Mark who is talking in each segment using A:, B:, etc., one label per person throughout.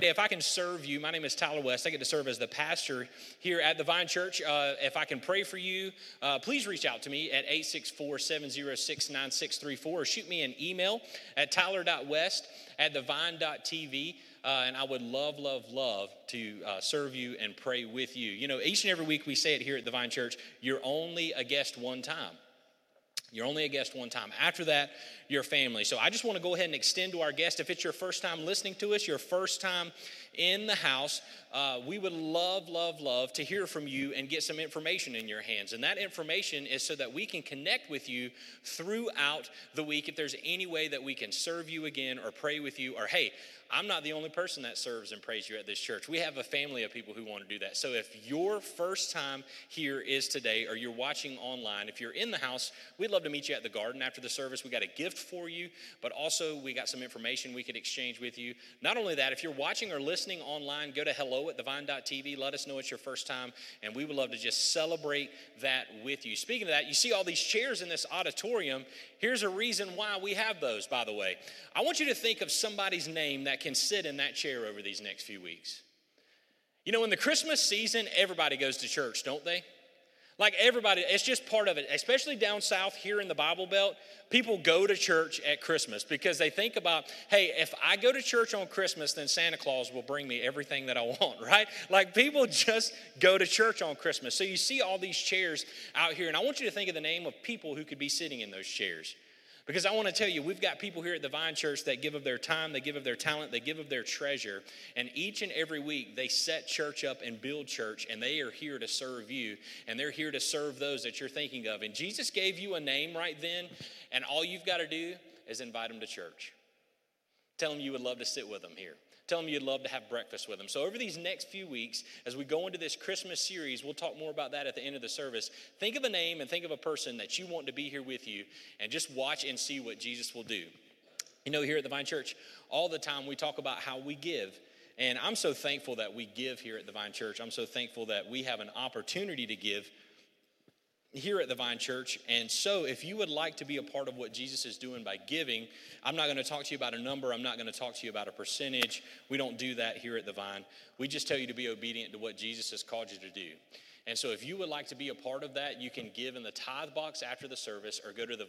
A: if I can serve you, my name is Tyler West. I get to serve as the pastor here at the Vine Church. If I can pray for you, please reach out to me at 864-706-9634 or shoot me an email at tyler.west@thevine.tv. And I would love to serve you and pray with you. You know, each and every week we say it here at the Vine Church, you're only a guest one time. You're only a guest one time. After that, you're family. So I just want to go ahead and extend to our guest. If it's your first time listening to us, your first time in the house, we would love to hear from you and get some information in your hands. And that information is so that we can connect with you throughout the week. If there's any way that we can serve you again or pray with you, or hey, I'm not the only person that serves and prays you at this church. We have a family of people who want to do that. So if your first time here is today, or you're watching online, if you're in the house, we'd love to meet you at the garden after the service. We got a gift for you, but also we got some information we could exchange with you. Not only that, if you're watching or listening online, go to hello@thevine.tv. Let us know it's your first time, and we would love to just celebrate that with you. Speaking of that, you see all these chairs in this auditorium. Here's a reason why we have those, by the way. I want you to think of somebody's name that can sit in that chair over these next few weeks. You know, in the Christmas season, everybody goes to church, don't they? Like everybody, it's just part of it. Especially down south here in the Bible Belt, people go to church at Christmas because they think about, hey, if I go to church on Christmas, then Santa Claus will bring me everything that I want, right? Like people just go to church on Christmas. So you see all these chairs out here, and I want you to think of the name of people who could be sitting in those chairs. Because I want to tell you, we've got people here at the Vine Church that give of their time, they give of their talent, they give of their treasure. And each and every week, they set church up and build church, and they are here to serve you, and they're here to serve those that you're thinking of. And Jesus gave you a name right then, and all you've got to do is invite them to church. Tell them you would love to sit with them here. Tell them you'd love to have breakfast with them. So over these next few weeks, as we go into this Christmas series, we'll talk more about that at the end of the service. Think of a name and think of a person that you want to be here with you, and just watch and see what Jesus will do. You know, here at the Vine Church, all the time we talk about how we give. And I'm so thankful that we give here at the Vine Church. I'm so thankful that we have an opportunity to give here at the Vine Church. And so if you would like to be a part of what Jesus is doing by giving, I'm not going to talk to you about a number. I'm not going to talk to you about a percentage. We don't do that here at the Vine. We just tell you to be obedient to what Jesus has called you to do. And so if you would like to be a part of that, you can give in the tithe box after the service or go to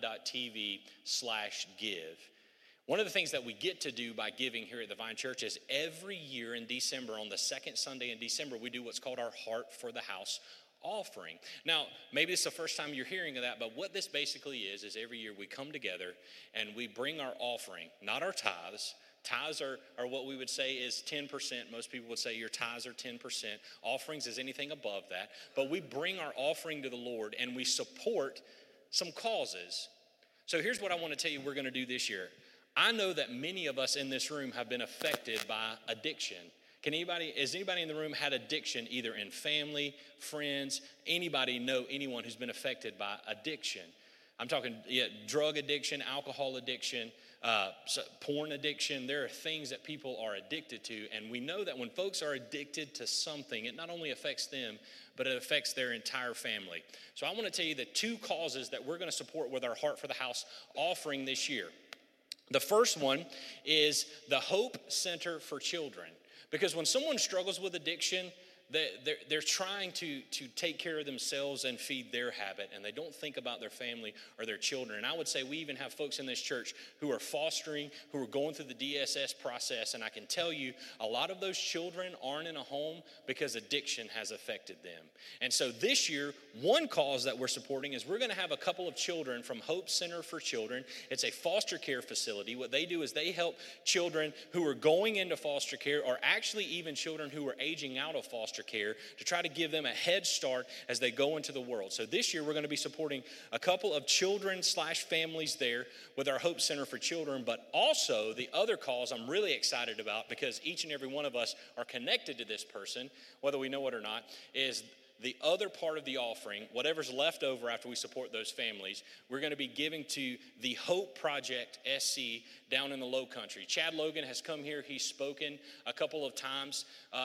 A: thevine.tv/give. One of the things that we get to do by giving here at the Vine Church is every year in December, on the second Sunday in December, we do what's called our Heart for the House offering. Now, maybe it's the first time you're hearing of that, but what this basically is every year we come together and we bring our offering, not our tithes. Tithes are what we would say is 10%. Most people would say your tithes are 10%. Offerings is anything above that. But we bring our offering to the Lord and we support some causes. So here's what I want to tell you we're going to do this year. I know that many of us in this room have been affected by addiction. Has anybody in the room had addiction, either in family, friends, anybody know anyone who's been affected by addiction? I'm talking drug addiction, alcohol addiction, porn addiction. There are things that people are addicted to, and we know that when folks are addicted to something, it not only affects them, but it affects their entire family. So I want to tell you the two causes that we're going to support with our Heart for the House offering this year. The first one is the Hope Center for Children. Because when someone struggles with addiction, they're trying to take care of themselves and feed their habit, and they don't think about their family or their children. And I would say we even have folks in this church who are fostering, who are going through the DSS process, and I can tell you a lot of those children aren't in a home because addiction has affected them. And so this year, one cause that we're supporting is we're going to have a couple of children from Hope Center for Children. It's a foster care facility. What they do is they help children who are going into foster care, or actually even children who are aging out of foster care, to try to give them a head start as they go into the world. So this year we're going to be supporting a couple of children/families there with our Hope Center for Children, but also the other cause I'm really excited about, because each and every one of us are connected to this person, whether we know it or not, is the other part of the offering, whatever's left over after we support those families, we're going to be giving to the Hope Project SC down in the Low Country. Chad Logan has come here. He's spoken a couple of times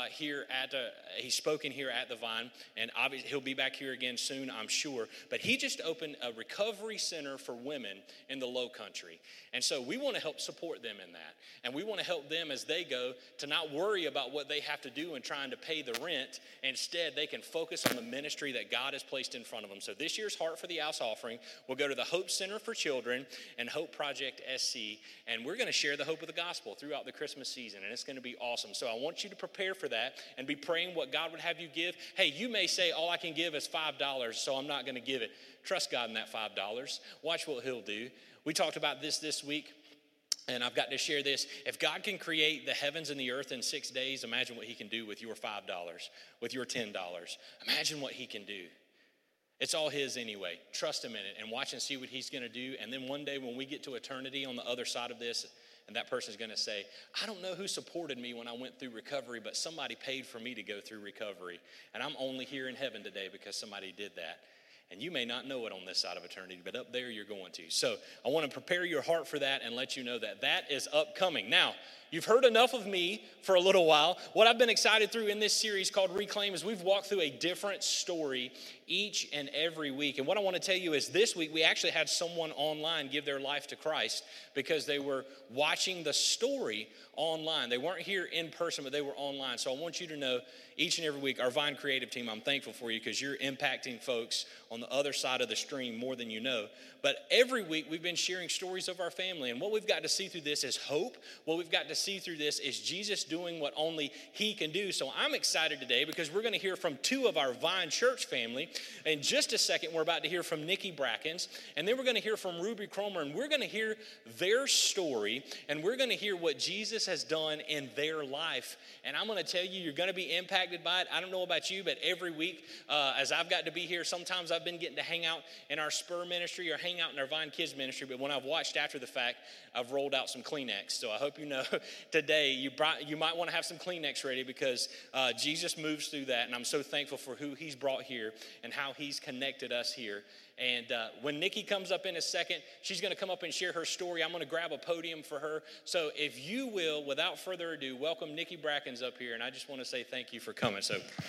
A: he's spoken here at the Vine, and obviously he'll be back here again soon, I'm sure. But he just opened a recovery center for women in the Low Country. And so we want to help support them in that. And we want to help them as they go to not worry about what they have to do in trying to pay the rent. Instead, they can focus on the ministry that God has placed in front of them. So this year's Heart for the House offering will go to the Hope Center for Children and Hope Project SC. And we're going to share the hope of the gospel throughout the Christmas season. And it's going to be awesome. So I want you to prepare for that and be praying what God would have you give. Hey, you may say, all I can give is $5, so I'm not going to give it. Trust God in that $5. Watch what he'll do. We talked about this week, and I've got to share this. If God can create the heavens and the earth in 6 days, imagine what he can do with your $5, with your $10. Imagine what he can do. It's all his anyway. Trust him in it and watch and see what he's going to do. And then one day when we get to eternity on the other side of this, and that person's going to say, I don't know who supported me when I went through recovery, but somebody paid for me to go through recovery. And I'm only here in heaven today because somebody did that. And you may not know it on this side of eternity, but up there you're going to. So I want to prepare your heart for that and let you know that that is upcoming. Now, you've heard enough of me for a little while. What I've been excited through in this series called Reclaim is we've walked through a different story each and every week. And what I want to tell you is this week we actually had someone online give their life to Christ because they were watching the story online. They weren't here in person, but they were online. So I want you to know each and every week, our Vine Creative team, I'm thankful for you because you're impacting folks on the other side of the stream more than you know. But every week we've been sharing stories of our family. And what we've got to see through this is hope. What we've got to see through this is Jesus doing what only he can do. So I'm excited today because we're going to hear from two of our Vine Church family. In just a second, we're about to hear from Nikki Brackens. And then we're going to hear from Ruby Cromer. And we're going to hear their story. And we're going to hear what Jesus has done in their life. And I'm going to tell you, you're going to be impacted by it. I don't know about you, but every week as I've got to be here, sometimes I've been getting to hang out in our Spur ministry or hang out in our Vine Kids ministry. But when I've watched after the fact, I've rolled out some Kleenex. So I hope you know today you might want to have some Kleenex ready because Jesus moves through that. And I'm so thankful for who he's brought here and how he's connected us here. And when Nikki comes up in a second, she's going to come up and share her story. I'm going to grab a podium for her. So if you will, without further ado, welcome Nikki Brackens up here. And I just want to say thank you for coming. So which one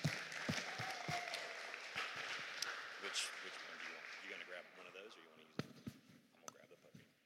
A: do you want? You going to grab one of those or you want to use it? I'm going to grab the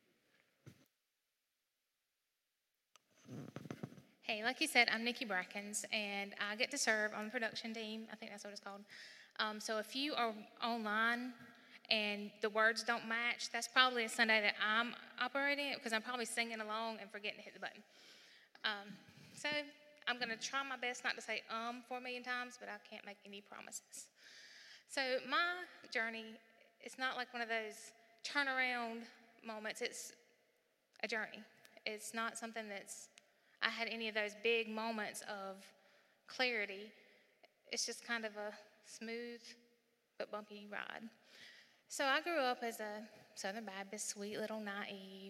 A: podium.
B: Hey, like you said, I'm Nikki Brackens, and I get to serve on the production team. I think that's what it's called. So if you are online and the words don't match, that's probably a Sunday that I'm operating it because I'm probably singing along and forgetting to hit the button. So I'm going to try my best not to say 4 million times, but I can't make any promises. So my journey, it's not like one of those turnaround moments. It's a journey. It's not something I had any of those big moments of clarity. It's just kind of a smooth but bumpy ride. So I grew up as a Southern Baptist, sweet little naive,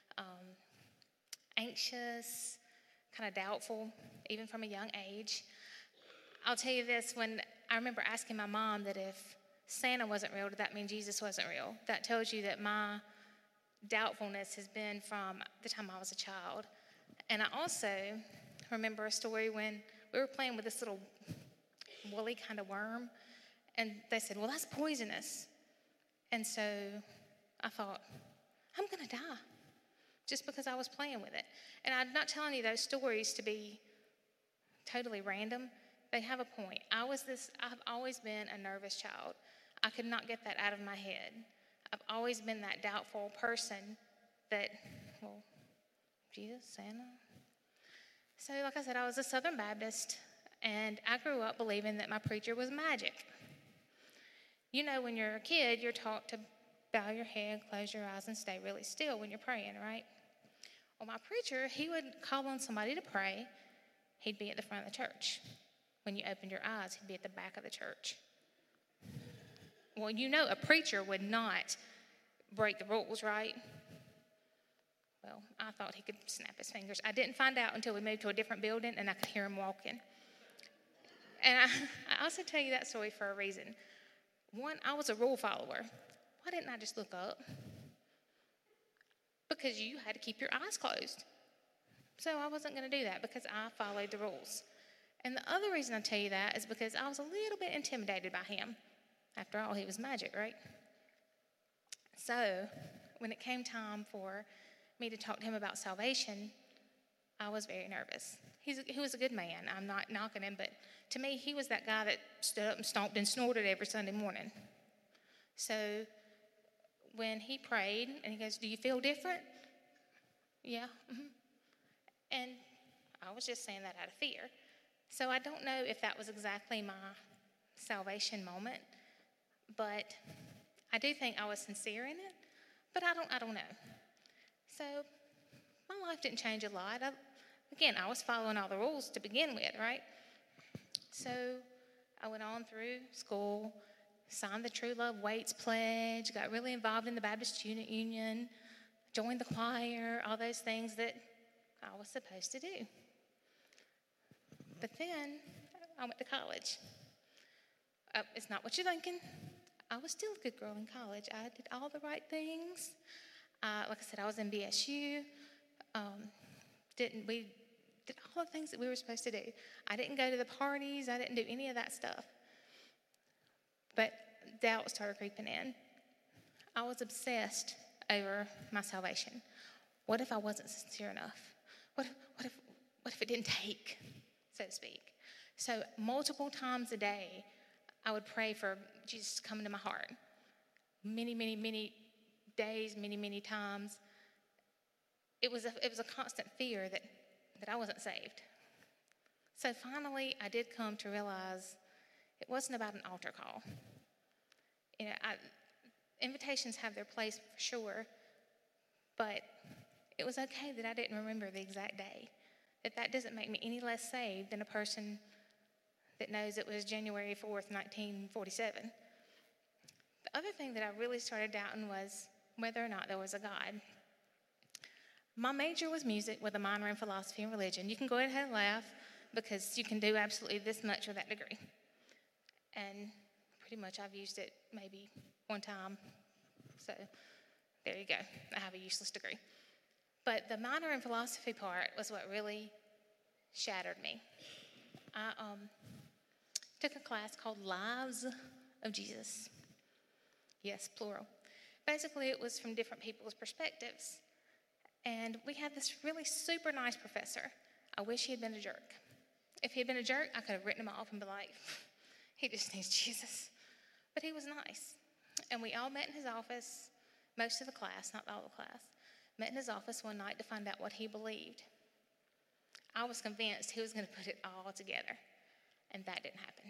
B: anxious, kind of doubtful, even from a young age. I'll tell you this, when I remember asking my mom that if Santa wasn't real, did that mean Jesus wasn't real? That tells you that my doubtfulness has been from the time I was a child. And I also remember a story when we were playing with this little woolly kind of worm, and they said, well, that's poisonous. And so I thought, I'm going to die just because I was playing with it. And I'm not telling you those stories to be totally random. They have a point. I've always been a nervous child. I could not get that out of my head. I've always been that doubtful person that, well, Jesus, Santa. So like I said, I was a Southern Baptist, and I grew up believing that my preacher was magic. You know, when you're a kid, you're taught to bow your head, close your eyes, and stay really still when you're praying, right? Well, my preacher, he would call on somebody to pray. He'd be at the front of the church. When you opened your eyes, he'd be at the back of the church. Well, you know a preacher would not break the rules, right? Well, I thought he could snap his fingers. I didn't find out until we moved to a different building and I could hear him walking. And I also tell you that story for a reason. One, I was a rule follower. Why didn't I just look up? Because you had to keep your eyes closed. So I wasn't going to do that because I followed the rules. And the other reason I tell you that is because I was a little bit intimidated by him. After all, he was magic, right? So when it came time for me to talk to him about salvation, I was very nervous. He was a good man. I'm not knocking him, but to me, he was that guy that stood up and stomped and snorted every Sunday morning. So when he prayed, and he goes, "Do you feel different?" Yeah. Mm-hmm. And I was just saying that out of fear. So I don't know if that was exactly my salvation moment, but I do think I was sincere in it, but I don't know. So my life didn't change a lot. I was following all the rules to begin with, right? So I went on through school, signed the True Love Waits Pledge, got really involved in the Baptist Student Union, joined the choir, all those things that I was supposed to do. But then I went to college. It's not what you're thinking. I was still a good girl in college. I did all the right things. Like I said, I was in BSU. We did all the things that we were supposed to do. I didn't go to the parties. I didn't do any of that stuff. But doubt started creeping in. I was obsessed over my salvation. What if I wasn't sincere enough? What if it didn't take, so to speak? So multiple times a day, I would pray for Jesus to come into my heart. Many, many, many days, many, many times. It was a constant fear that I wasn't saved. So finally, I did come to realize it wasn't about an altar call. You know, invitations have their place for sure, but it was okay that I didn't remember the exact day. That doesn't make me any less saved than a person that knows it was January 4th, 1947. The other thing that I really started doubting was whether or not there was a God. My major was music with a minor in philosophy and religion. You can go ahead and laugh because you can do absolutely this much with that degree. And pretty much I've used it maybe one time. So there you go. I have a useless degree. But the minor in philosophy part was what really shattered me. I took a class called Lives of Jesus. Yes, plural. Basically, it was from different people's perspectives. And we had this really super nice professor. I wish he had been a jerk. If he had been a jerk, I could have written him off and be like, he just needs Jesus. But he was nice. And we all met in his office, most of the class, not all the class, met in his office one night to find out what he believed. I was convinced he was going to put it all together, and that didn't happen.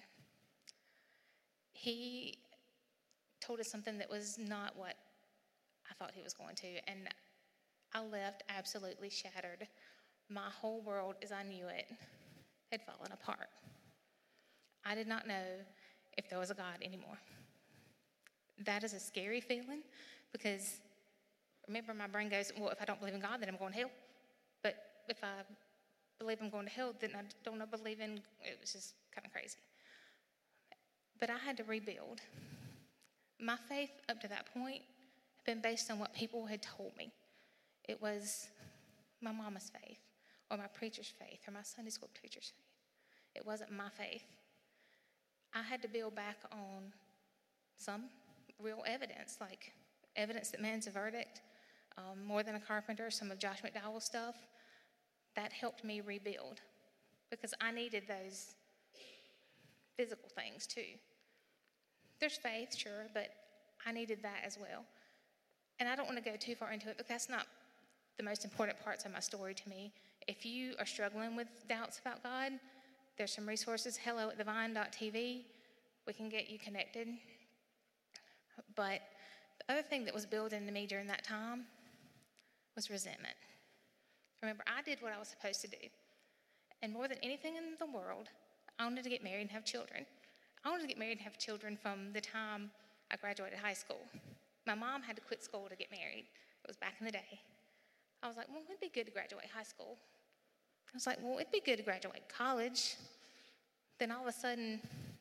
B: He told us something that was not what I thought he was going to, and I left absolutely shattered. My whole world, as I knew it, had fallen apart. I did not know if there was a God anymore. That is a scary feeling because, remember, my brain goes, well, if I don't believe in God, then I'm going to hell. But if I believe I'm going to hell, then I don't believe in, it was just kind of crazy. But I had to rebuild. My faith up to that point had been based on what people had told me. It was my mama's faith, or my preacher's faith, or my Sunday school teacher's faith. It wasn't my faith. I had to build back on some real evidence, like evidence that man's a verdict, More Than a Carpenter, some of Josh McDowell's stuff. That helped me rebuild because I needed those physical things too. There's faith, sure, but I needed that as well. And I don't want to go too far into it because that's not the most important parts of my story to me. If you are struggling with doubts about God, there's some resources, hello@thevine.tv. We can get you connected. But the other thing that was building into me during that time was resentment. Remember, I did what I was supposed to do. And more than anything in the world, I wanted to get married and have children. I wanted to get married and have children from the time I graduated high school. My mom had to quit school to get married. It was back in the day. I was like, well, it'd be good to graduate high school. I was like, well, it'd be good to graduate college. then all of a sudden,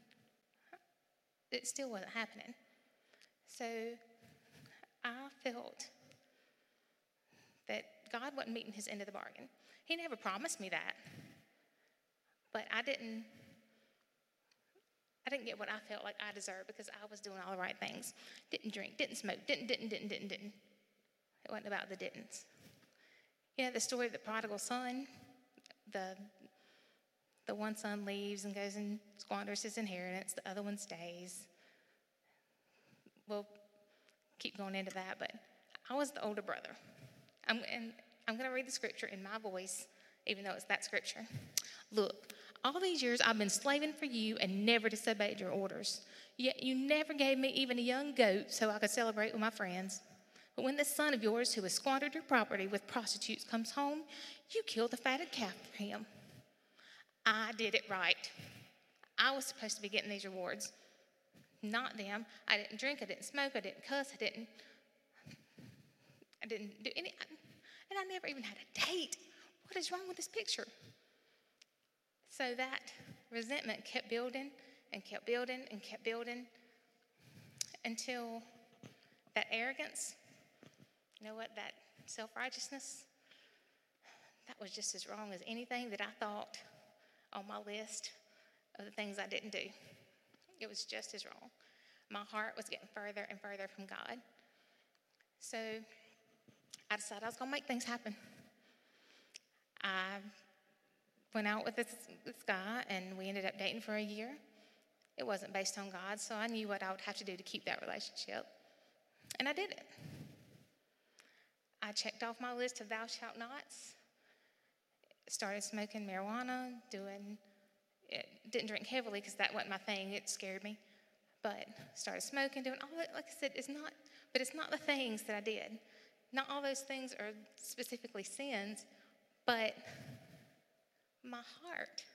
B: it still wasn't happening. So I felt that God wasn't meeting his end of the bargain. He never promised me that. But I didn't get what I felt like I deserved because I was doing all the right things. Didn't drink, didn't smoke, didn't. It wasn't about the didn'ts. You know the story of the prodigal son? The one son leaves and goes and squanders his inheritance. The other one stays. We'll keep going into that, but I was the older brother. I'm going to read the scripture in my voice, even though it's that scripture. Look, all these years I've been slaving for you and never disobeyed your orders. Yet you never gave me even a young goat so I could celebrate with my friends. But when this son of yours who has squandered your property with prostitutes comes home, you kill the fatted calf for him. I did it right. I was supposed to be getting these rewards, not them. I didn't drink, I didn't smoke, I didn't cuss, I didn't do any, and I never even had a date. What is wrong with this picture? So that resentment kept building and kept building and kept building until that arrogance, you know what, that self-righteousness, that was just as wrong as anything that I thought on my list of the things I didn't do. It was just as wrong. My heart was getting further and further from God. So I decided I was going to make things happen. I went out with this guy, and we ended up dating for a year. It wasn't based on God, so I knew what I would have to do to keep that relationship. And I did it. I checked off my list of thou shalt nots, started smoking marijuana, didn't drink heavily because that wasn't my thing. It scared me. But started smoking, doing all that. Like I said, it's not the things that I did. Not all those things are specifically sins, but my heart,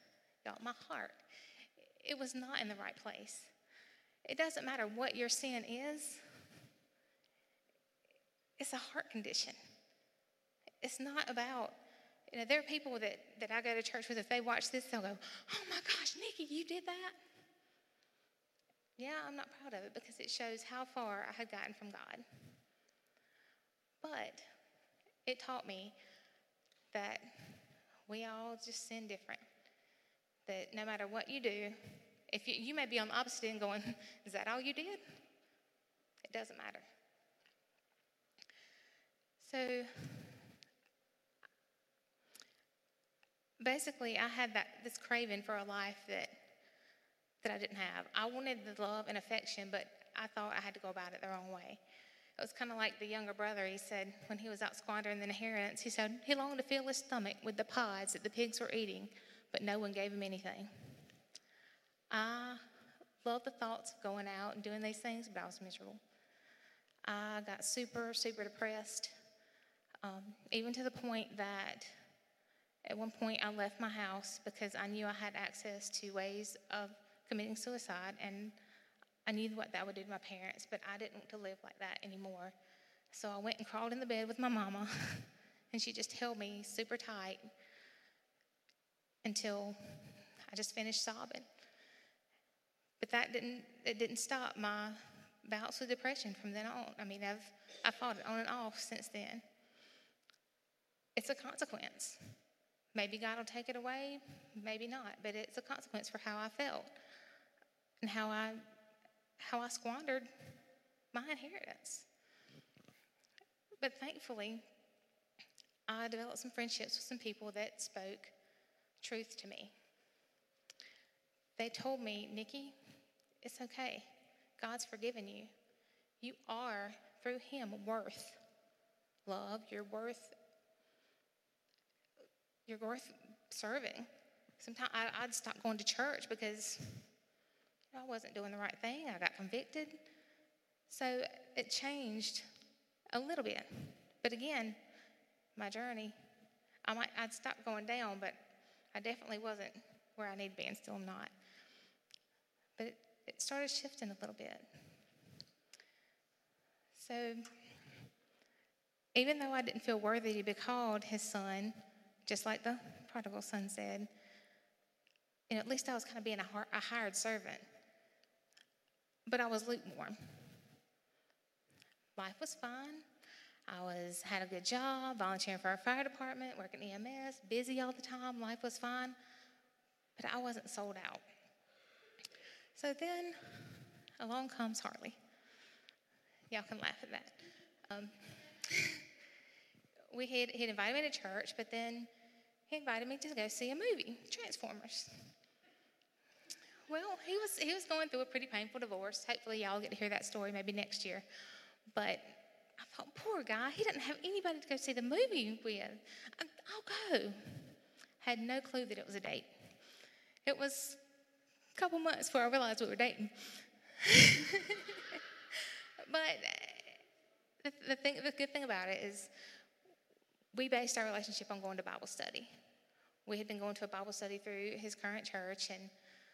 B: it was not in the right place. It doesn't matter what your sin is. It's a heart condition. It's not about, there are people that I go to church with, if they watch this, they'll go, oh my gosh, Nikki, you did that? Yeah, I'm not proud of it because it shows how far I had gotten from God. But it taught me that we all just sin different. That no matter what you do, if you may be on the opposite end going, is that all you did? It doesn't matter. So basically, I had this craving for a life that I didn't have. I wanted the love and affection, but I thought I had to go about it the wrong way. It was kind of like the younger brother. He said when he was out squandering the inheritance, he said he longed to fill his stomach with the pods that the pigs were eating, but no one gave him anything. I loved the thoughts of going out and doing these things, but I was miserable. I got super, super depressed, even to the point that at one point I left my house because I knew I had access to ways of committing suicide, and I knew what that would do to my parents, but I didn't want to live like that anymore. So I went and crawled in the bed with my mama, and she just held me super tight until I just finished sobbing. But it didn't stop my bouts with depression from then on. I mean, I've fought it on and off since then. It's a consequence. Maybe God will take it away, maybe not, but it's a consequence for how I felt and how I squandered my inheritance. But thankfully, I developed some friendships with some people that spoke truth to me. They told me, Nikki, it's okay. God's forgiven you. You are, through him, worth love. You're worth serving. Sometimes I'd stop going to church because I wasn't doing the right thing. I got convicted. So it changed a little bit. But again, my journey, I'd stopped going down, but I definitely wasn't where I need to be, and still am not. But it started shifting a little bit. So even though I didn't feel worthy to be called his son, just like the prodigal son said, at least I was kind of being a hired servant. But I was lukewarm. Life was fine. Had a good job, volunteering for our fire department, working EMS, busy all the time. Life was fine, but I wasn't sold out. So then along comes Harley. Y'all can laugh at that. He'd invited me to church, but then he invited me to go see a movie, Transformers. Well, he was going through a pretty painful divorce. Hopefully y'all get to hear that story maybe next year. But I thought, poor guy, he doesn't have anybody to go see the movie with. I'll go. Had no clue that it was a date. It was a couple months before I realized we were dating. But the good thing about it is we based our relationship on going to Bible study. We had been going to a Bible study through his current church, and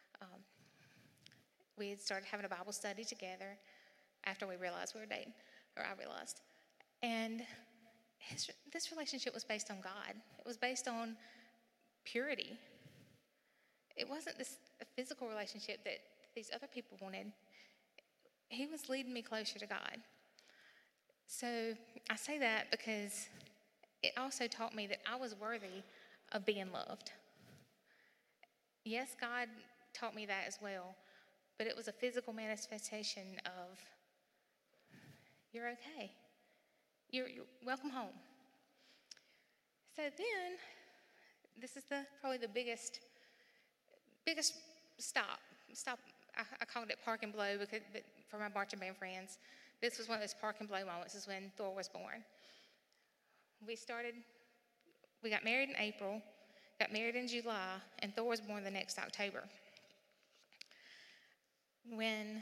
B: we had started having a Bible study together after we realized we were dating, or I realized. And this relationship was based on God. It was based on purity. It wasn't this physical relationship that these other people wanted. He was leading me closer to God. So I say that because it also taught me that I was worthy of being loved. Yes, God taught me that as well, but it was a physical manifestation of, you're okay. You're welcome home. So then, this is probably the biggest stop. I called it Park and Blow but for my marching band friends. This was one of those Park and Blow moments, is when Thor was born. We got married in April, got married in July, and Thor was born the next October. When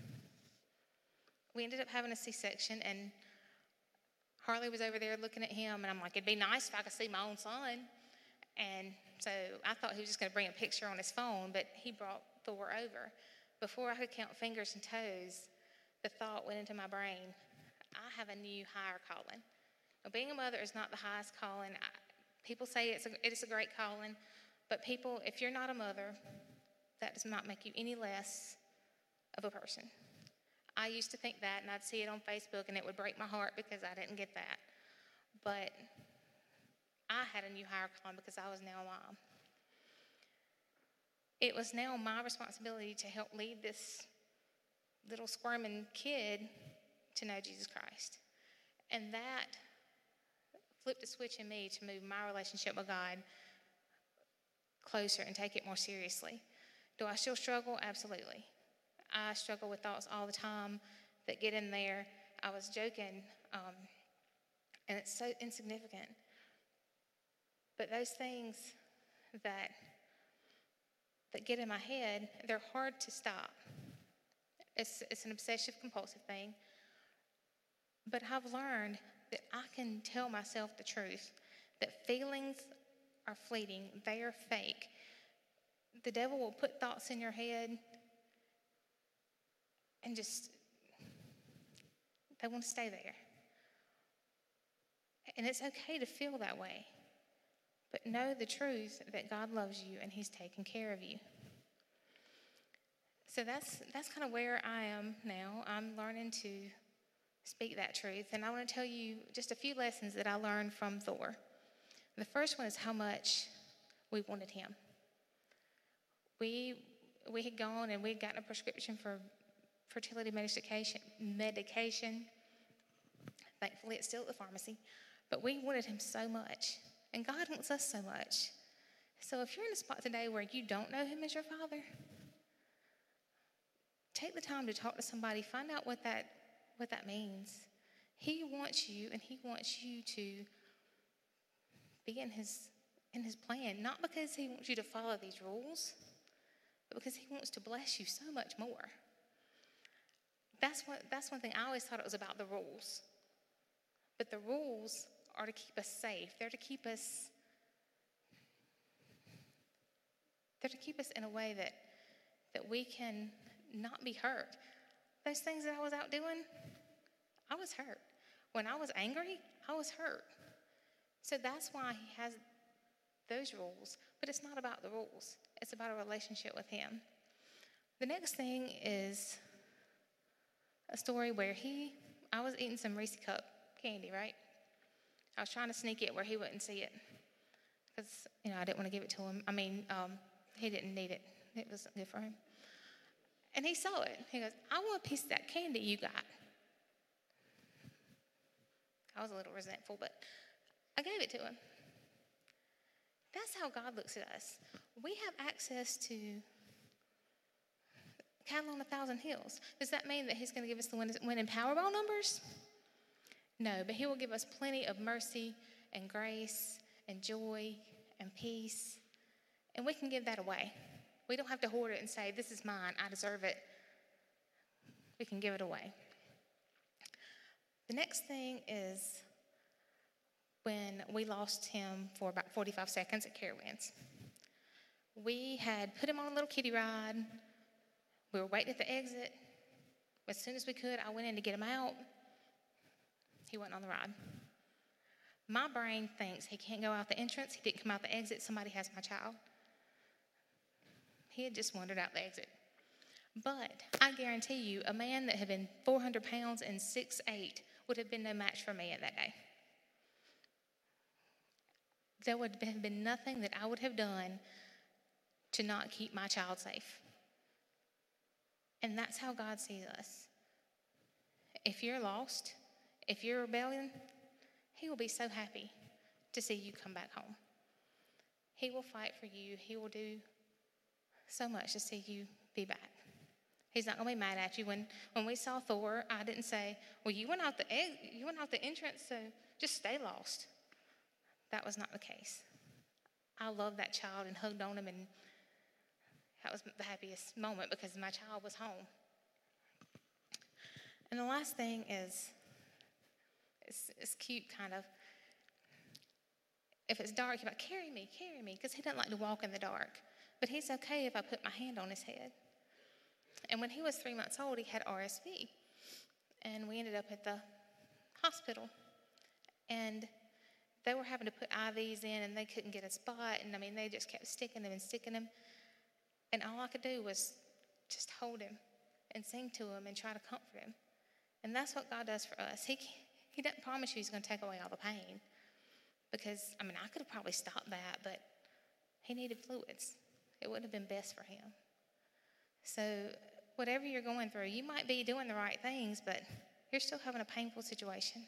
B: we ended up having a C-section, and Harley was over there looking at him, and I'm like, it'd be nice if I could see my own son. And so I thought he was just going to bring a picture on his phone, but he brought Thor over. Before I could count fingers and toes, the thought went into my brain, I have a new higher calling. Now, being a mother is not the highest calling. People say it is a great calling, but people, if you're not a mother, that does not make you any less of a person. I used to think that, and I'd see it on Facebook, and it would break my heart because I didn't get that. But I had a new higher calling because I was now a mom. It was now my responsibility to help lead this little squirming kid to know Jesus Christ. And that flipped a switch in me to move my relationship with God closer and take it more seriously. Do I still struggle? Absolutely. I struggle with thoughts all the time that get in there. I was joking, and it's so insignificant. But those things that get in my head, they're hard to stop. It's an obsessive compulsive thing. But I've learned that I can tell myself the truth, that feelings are fleeting, they are fake. The devil will put thoughts in your head and they want to stay there. And it's okay to feel that way. But know the truth that God loves you and he's taking care of you. So that's kind of where I am now. I'm learning to speak that truth. And I want to tell you just a few lessons that I learned from Thor. The first one is how much we wanted him. We had gone and we had gotten a prescription for fertility medication. Thankfully, it's still at the pharmacy. But we wanted him so much. And God wants us so much. So if you're in a spot today where you don't know him as your father, take the time to talk to somebody. Find out what that means. He wants you, and he wants you to be in his plan. Not because he wants you to follow these rules, but because he wants to bless you so much more. That's one thing. I always thought it was about the rules. But the rules are to keep us safe. They're to keep us in a way that we can not be hurt. Those things that I was out doing, I was hurt. When I was angry, I was hurt. So that's why he has those rules. But it's not about the rules. It's about a relationship with him. The next thing is a story where I was eating some Reese Cup candy, right? I was trying to sneak it where he wouldn't see it because, I didn't want to give it to him. He didn't need it. It wasn't good for him. And he saw it. He goes, I want a piece of that candy you got. I was a little resentful, but I gave it to him. That's how God looks at us. We have access to cattle on 1,000 hills. Does that mean that he's going to give us the winning Powerball numbers? No, but he will give us plenty of mercy and grace and joy and peace. And we can give that away. We don't have to hoard it and say, this is mine, I deserve it. We can give it away. The next thing is when we lost him for about 45 seconds at Carowinds. We had put him on a little kiddie ride. We were waiting at the exit. As soon as we could, I went in to get him out. He wasn't on the ride. My brain thinks he can't go out the entrance. He didn't come out the exit. Somebody has my child. He had just wandered out the exit. But I guarantee you, a man that had been 400 pounds and 6'8" would have been no match for me at that day. There would have been nothing that I would have done to not keep my child safe. And that's how God sees us. If you're lost, if you're rebellion, he will be so happy to see you come back home. He will fight for you. He will do so much to see you be back. He's not going to be mad at you. When we saw Thor, I didn't say, well, you went out the entrance, so just stay lost. That was not the case. I loved that child and hugged on him, and that was the happiest moment because my child was home. And the last thing is, it's cute kind of. If it's dark, he's like, carry me, because he doesn't like to walk in the dark. But he's okay if I put my hand on his head. And when he was 3 months old, he had RSV. And we ended up at the hospital. And they were having to put IVs in, and they couldn't get a spot. And, they just kept sticking them. And all I could do was just hold him and sing to him and try to comfort him. And that's what God does for us. He doesn't promise you he's going to take away all the pain. Because, I could have probably stopped that, but he needed fluids. It wouldn't have been best for him. So whatever you're going through, you might be doing the right things, but you're still having a painful situation.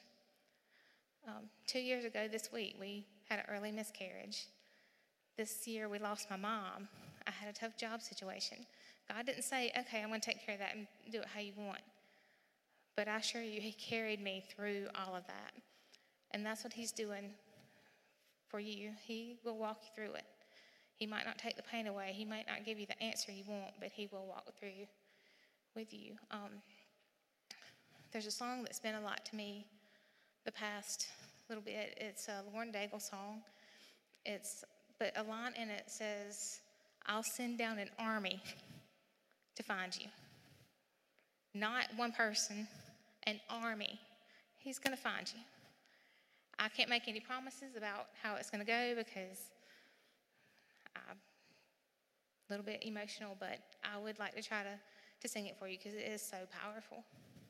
B: 2 years ago this week, we had an early miscarriage. This year, we lost my mom. I had a tough job situation. God didn't say, okay, I'm going to take care of that and do it how you want. But I assure you, he carried me through all of that. And that's what he's doing for you. He will walk you through it. He might not take the pain away. He might not give you the answer you want, but he will walk through with you. There's a song that's been a lot to me the past little bit. It's a Lauren Daigle song. But a line in it says, I'll send down an army to find you. Not one person, an army. He's going to find you. I can't make any promises about how it's going to go because I'm a little bit emotional, but I would like to try to sing it for you because it is so powerful.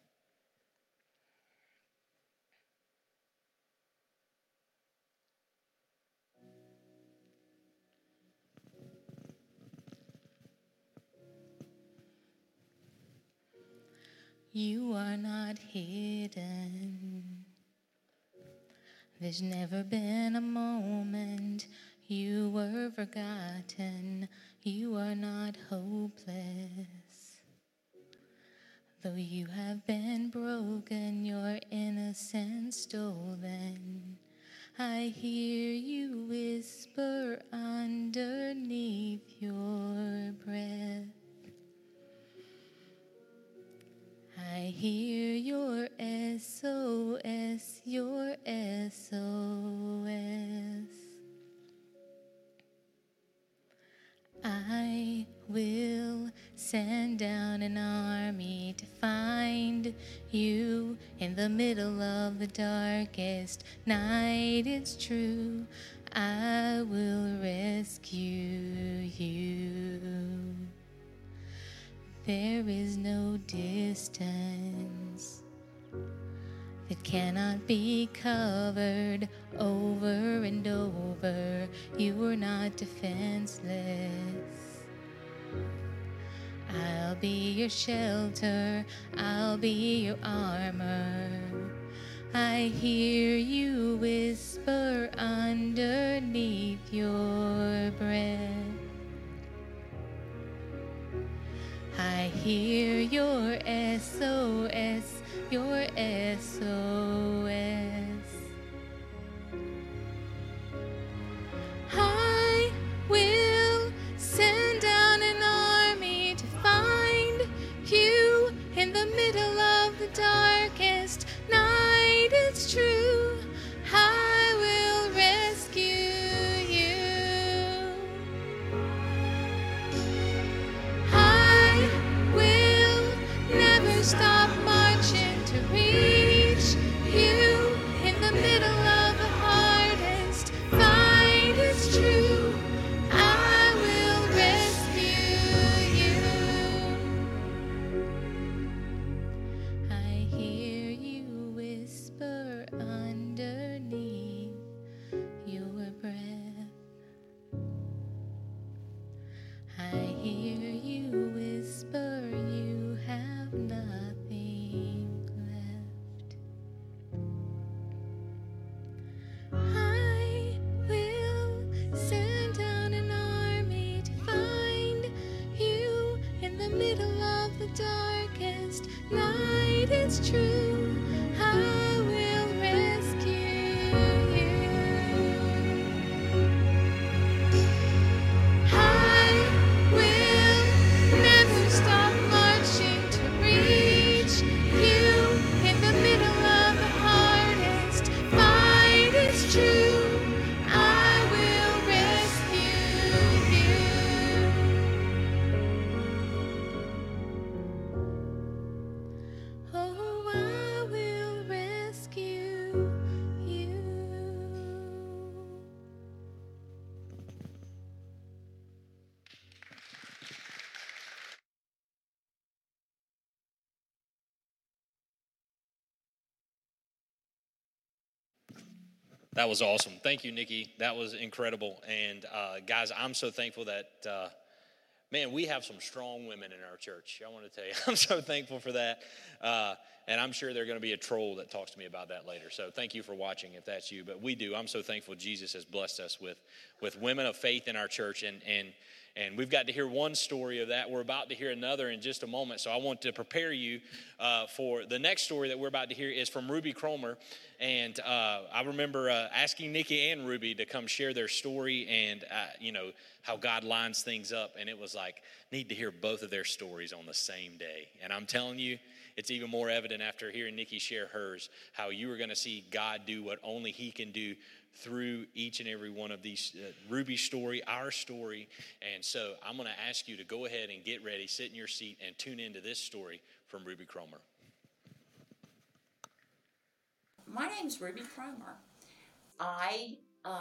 B: You are not hidden. There's never been a moment you were forgotten. You are not hopeless. Though you have been broken, your innocence stolen, I hear you whisper underneath your breath. I hear your SOS, your SOS. I will send down an army to find you in the middle of the darkest night. It's true, I will rescue you. There is no distance that cannot be covered over and over. You are not defenseless. I'll be your shelter, I'll be your armor. I hear you whisper underneath your breath. I hear your SOS, your SOS. I will send down an army to find you in the middle of the darkest night. It's true, I will rescue you. I will never stop marching to reach you in the middle of the hardest fight. It's true, I will rescue you. I hear you whisper underneath your breath. I hear you whisper you have nothing left. I will send down an army to find you in the middle of the darkest night. It's true, I will rescue you. I will never stop marching to reach you in the middle of the hardest fight. It's true, I will rescue you. Oh, I will rescue you.
A: That was awesome. Thank you, Nikki. That was incredible. And guys, I'm so thankful that, man, we have some strong women in our church. I want to tell you, I'm so thankful for that. And I'm sure there's going to be a troll that talks to me about that later. So thank you for watching if that's you. But we do. I'm so thankful Jesus has blessed us with women of faith in our church. And we've got to hear one story of that. We're about to hear another in just a moment. So I want to prepare you for the next story that we're about to hear is from Ruby Cromer. And I remember asking Nikki and Ruby to come share their story and, how God lines things up. And it was like, need to hear both of their stories on the same day. And I'm telling you, it's even more evident after hearing Nikki share hers, how you are going to see God do what only He can do through each and every one of these, Ruby's story, our story. And so I'm going to ask you to go ahead and get ready, sit in your seat, and tune into this story from Ruby Cromer.
C: My name's Ruby Cromer. I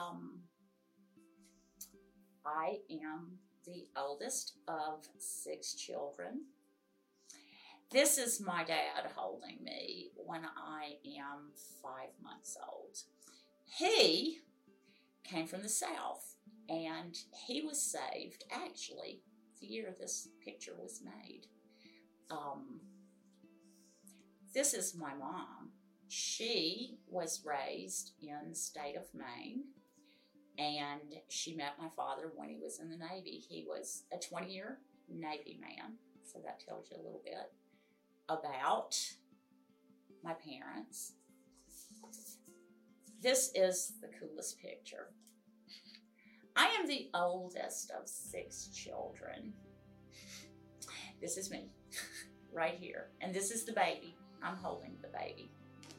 C: am the oldest of 6 children. This is my dad holding me when I am 5 months old. He came from the South, and he was saved, actually, the year this picture was made. This is my mom. She was raised in the state of Maine, and she met my father when he was in the Navy. He was a 20-year Navy man, so that tells you a little bit about my parents. This is the coolest picture. I am the oldest of 6 children. This is me, right here. And this is the baby. I'm holding the baby.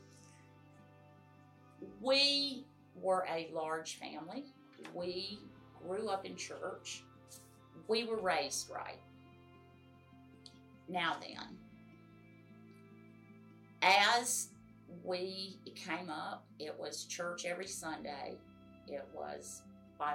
C: We were a large family. We grew up in church. We were raised right. Now then, as we came up, it was church every Sunday. It was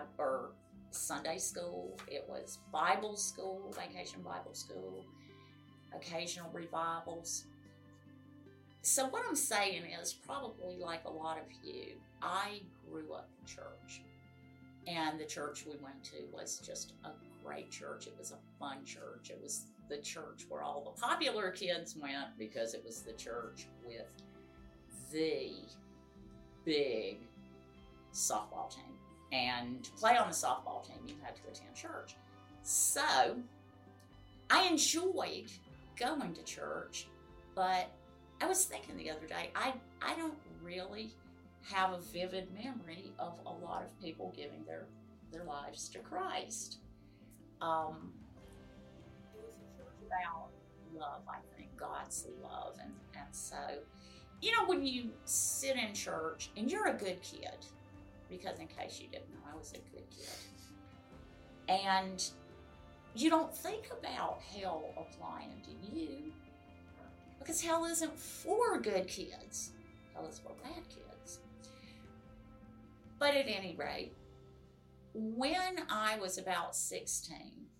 C: Sunday school. It was Bible school, vacation Bible school. occasional revivals. So what I'm saying is, probably like a lot of you, I grew up in church. And the church we went to was just a great church. It was a fun church. It was the church where all the popular kids went, because it was the church with the big softball team. And to play on the softball team, you had to attend church. So I enjoyed going to church, but I was thinking the other day, I don't really have a vivid memory of a lot of people giving their lives to Christ. It was a church about love, I think, God's love. And so, you know, when you sit in church and you're a good kid, because in case you didn't know, I was a good kid, and you don't think about hell applying to you, because hell isn't for good kids. Hell is for bad kids. But at any rate, when I was about 16,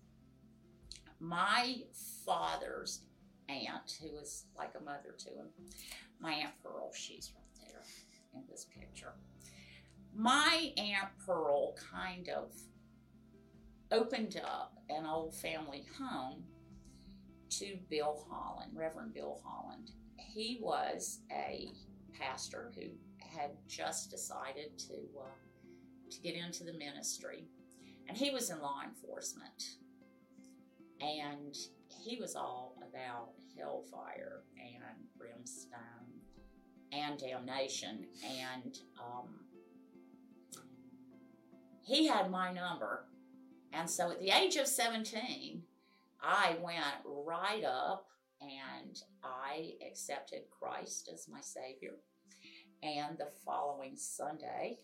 C: my father's aunt, who was like a mother to him, my Aunt Pearl, she's right there in this picture. My Aunt Pearl kind of opened up an old family home to Bill Holland, Reverend Bill Holland. He was a pastor who had just decided to get into the ministry, and he was in law enforcement, and he was all about hellfire and brimstone and damnation, and he had my number. And so at the age of 17, I went right up and I accepted Christ as my Savior. And the following Sunday,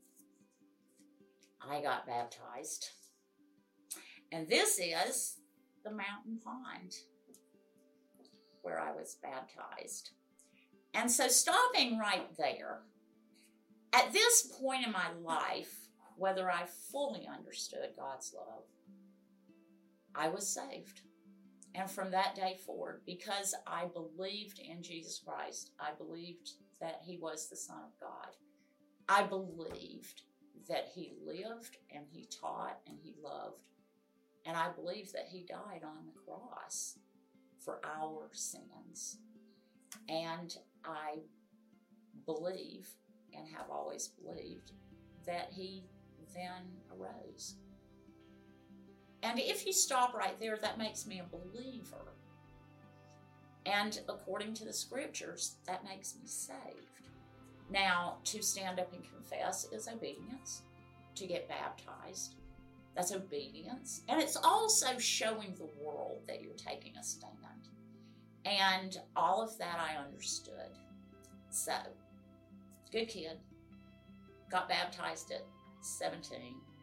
C: I got baptized. And this is the mountain pond where I was baptized. And so stopping right there, at this point in my life, whether I fully understood God's love, I was saved. And from that day forward, because I believed in Jesus Christ, I believed that he was the Son of God. I believed that he lived and he taught and he loved. And I believed that he died on the cross for our sins. And I believe and have always believed that he then arose. And if you stop right there, that makes me a believer. And according to the scriptures, that makes me saved. Now, to stand up and confess is obedience. To get baptized, that's obedience. And it's also showing the world that you're taking a stand. And all of that I understood. So, good kid. Got baptized at 17.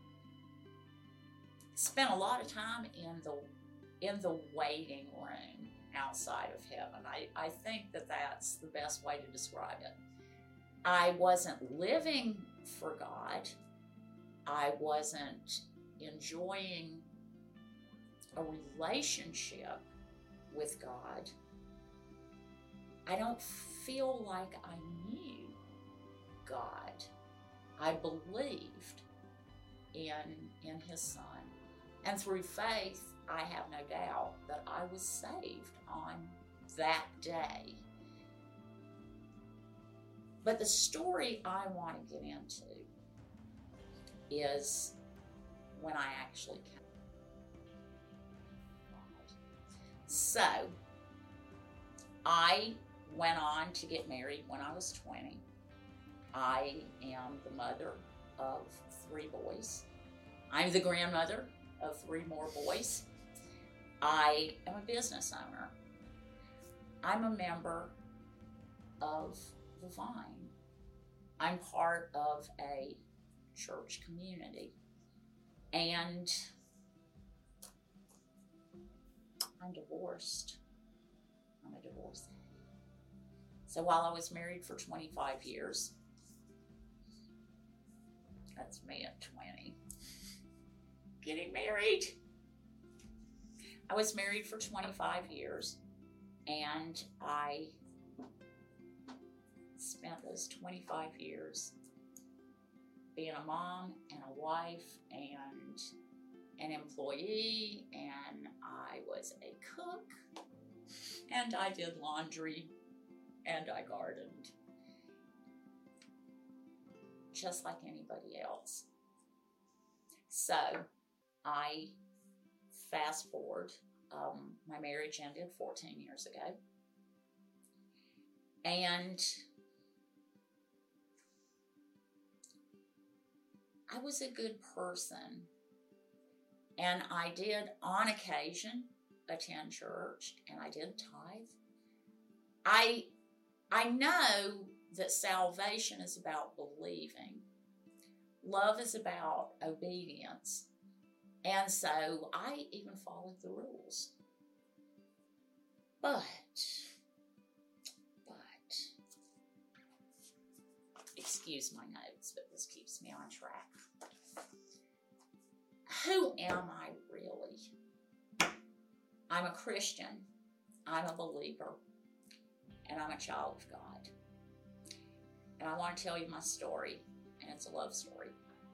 C: Spent a lot of time in the waiting room outside of heaven. I think that that's the best way to describe it. I wasn't living for God. I wasn't enjoying a relationship with God. I don't feel like I knew God. I believed in his Son. And through faith, I have no doubt that I was saved on that day. But the story I want to get into is when I actually came. So, I went on to get married when I was 20. I am the mother of 3 boys. I'm the grandmother of 3 more boys. I am a business owner. I'm a member of the Vine. I'm part of a church community. And I'm divorced. I'm a divorcee. So while I was married for 25 years, that's me at 20, getting married. I was married for 25 years. And I spent those 25 years being a mom and a wife and an employee, and I was a cook, and I did laundry, and I gardened, just like anybody else. So I fast forward, my marriage ended 14 years ago, and I was a good person, and I did on occasion attend church, and I did tithe. I know that salvation is about believing. Love is about obedience. And so I even followed the rules. But, excuse my notes, but this keeps me on track. Who am I really? I'm a Christian, I'm a believer, and I'm a child of God. And I want to tell you my story, and it's a love story.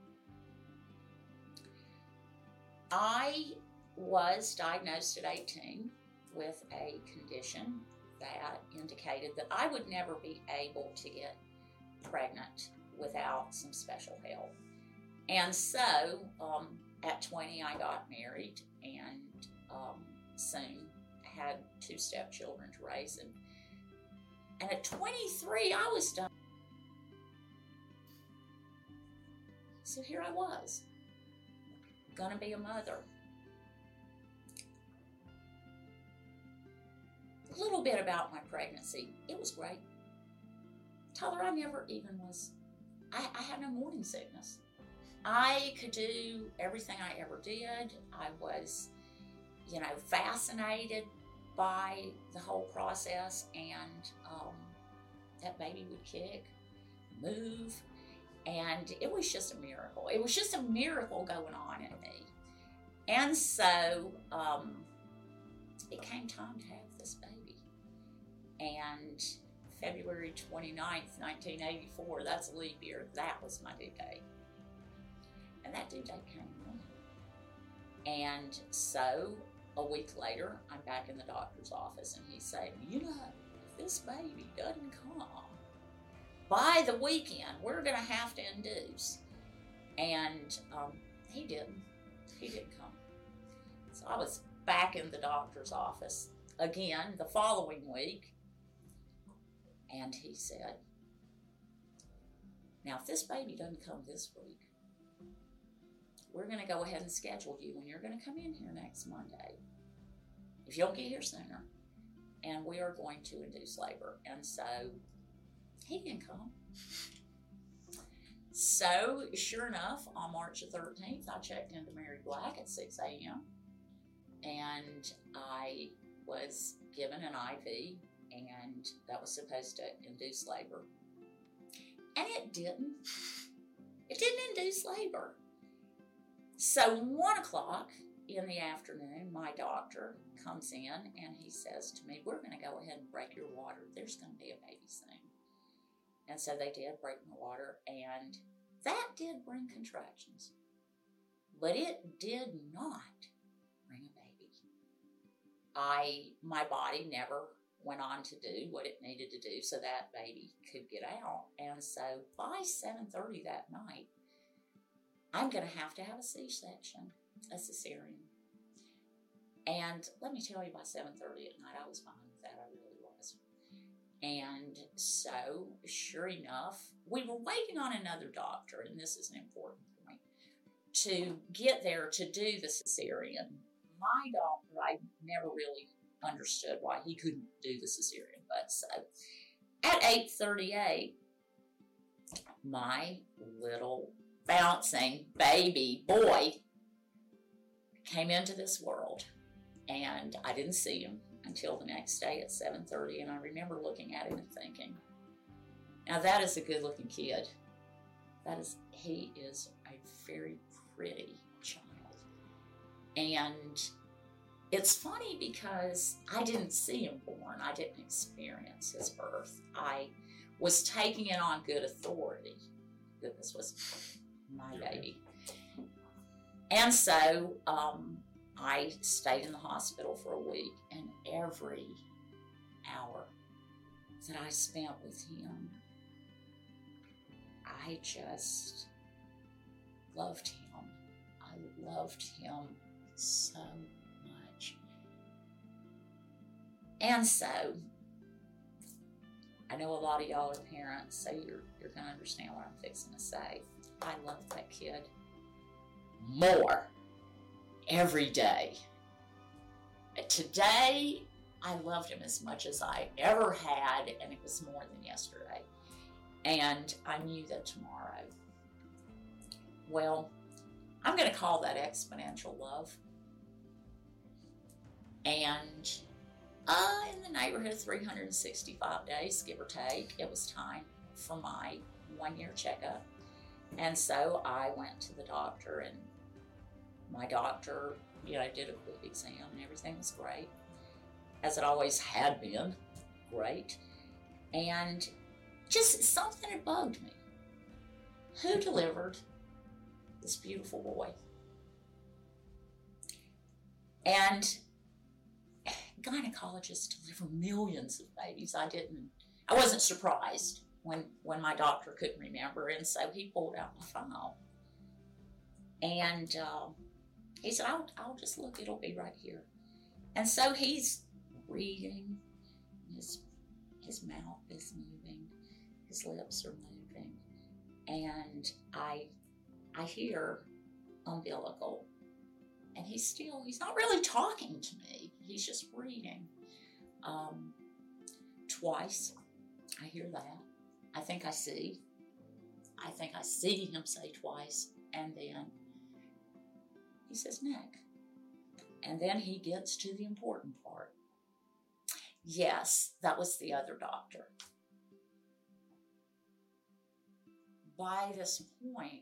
C: I was diagnosed at 18 with a condition that indicated that I would never be able to get pregnant without some special help. And so, at 20, I got married and soon had 2 stepchildren to raise. And at 23, I was done. So here I was, gonna be a mother. A little bit about my pregnancy. It was great. Tyler, I never even was, I had no morning sickness. I could do everything I ever did. I was, fascinated by the whole process, and that baby would kick, move, and it was just a miracle. It was just a miracle going on in me. And so it came time to have this baby. And February 29th, 1984, that's a leap year, that was my due date. And that due date came in. And so a week later, I'm back in the doctor's office, and he's saying, if this baby doesn't come by the weekend, we're going to have to induce. And he didn't. He didn't come. So I was back in the doctor's office again the following week, and he said, now if this baby doesn't come this week, we're going to go ahead and schedule you, and you're going to come in here next Monday, if you don't get here sooner, and we are going to induce labor. And so he didn't come. So sure enough, on March the 13th, I checked into Mary Black at 6 a.m. and I was given an IV, and that was supposed to induce labor. And it didn't. It didn't induce labor. So 1 o'clock in the afternoon, my doctor comes in and he says to me, we're going to go ahead and break your water. There's going to be a baby soon. And so they did break my water, and that did bring contractions. But it did not bring a baby. My body never went on to do what it needed to do so that baby could get out. And so by 7:30 that night, I'm going to have a C-section, a cesarean. And let me tell you, by 7:30 at night, I was fine with that. I really was. And so, sure enough, we were waiting on another doctor, and this is an important point, to get there to do the cesarean. My doctor, I never really understood why he couldn't do the cesarean, but so at 8:38, my little bouncing baby boy came into this world, and I didn't see him until the next day at 7:30, and I remember looking at him and thinking, now that is a good-looking kid. He is a very pretty child. And it's funny because I didn't see him born. I didn't experience his birth. I was taking it on good authority that this was my baby. And so I stayed in the hospital for a week, and every hour that I spent with him, I just loved him. I loved him so much. And so, I know a lot of y'all are parents, so you're going to understand what I'm fixing to say. I love that kid more every day. Today, I loved him as much as I ever had, and it was more than yesterday. And I knew that tomorrow, well, I'm going to call that exponential love. And in the neighborhood of 365 days, give or take, it was time for my 1-year checkup. And so I went to the doctor, and my doctor, did a quick exam, and everything was great, as it always had been, great. And just something had bugged me. Who delivered this beautiful boy? And gynecologists deliver millions of babies. I wasn't surprised when my doctor couldn't remember, and so he pulled out my file. And he said, I'll just look, it'll be right here. And so he's reading, his mouth is moving, his lips are moving, and I hear umbilical. And he's not really talking to me. He's just reading. Twice, I hear that. I think I see him say twice. And then he says neck. And then he gets to the important part. Yes, that was the other doctor. By this point,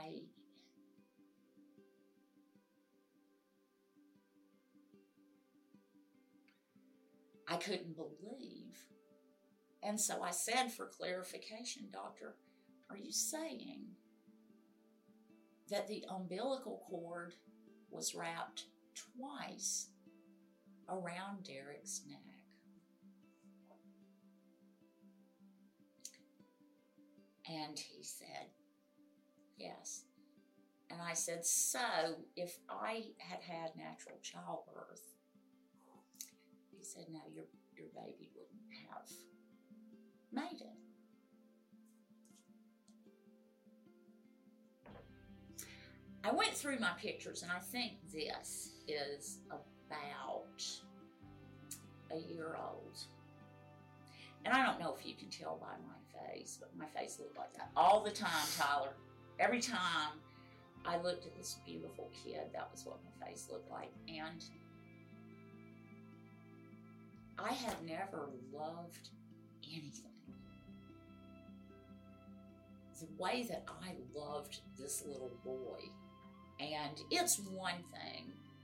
C: I couldn't believe. And so I said, for clarification, doctor, are you saying that the umbilical cord was wrapped twice around Derek's neck? And he said, yes. And I said, so if I had had natural childbirth, he said, no, your baby wouldn't have made it. I went through my pictures, and I think this is about a year old. And I don't know if you can tell by my face, but my face looked like that all the time, Tyler. Every time I looked at this beautiful kid, that was what my face looked like. And I had never loved anything the way that I loved this little boy. And it's one thing,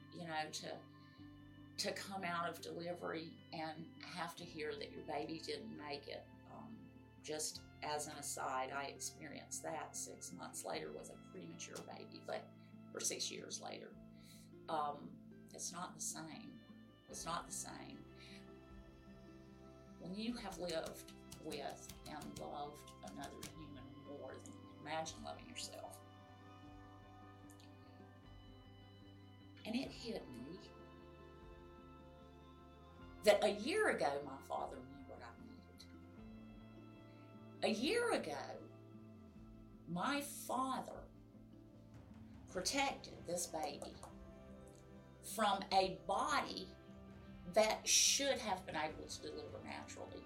C: to come out of delivery and have to hear that your baby didn't make it. Just as an aside, I experienced that 6 months later with a premature baby, or 6 years later. It's not the same. It's not the same. When you have lived with and loved another human more than you can imagine loving yourself. And it hit me that a year ago my father knew what I needed. A year ago, my father protected this baby from a body that should have been able to deliver naturally.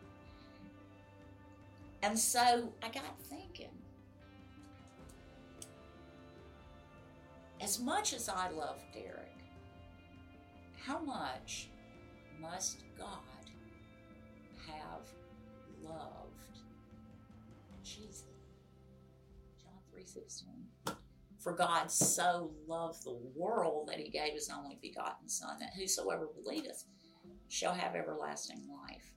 C: And so I got thinking, as much as I love Derek, how much must God have loved Jesus? John 3:16. For God so loved the world that he gave his only begotten Son, that whosoever believeth shall have everlasting life.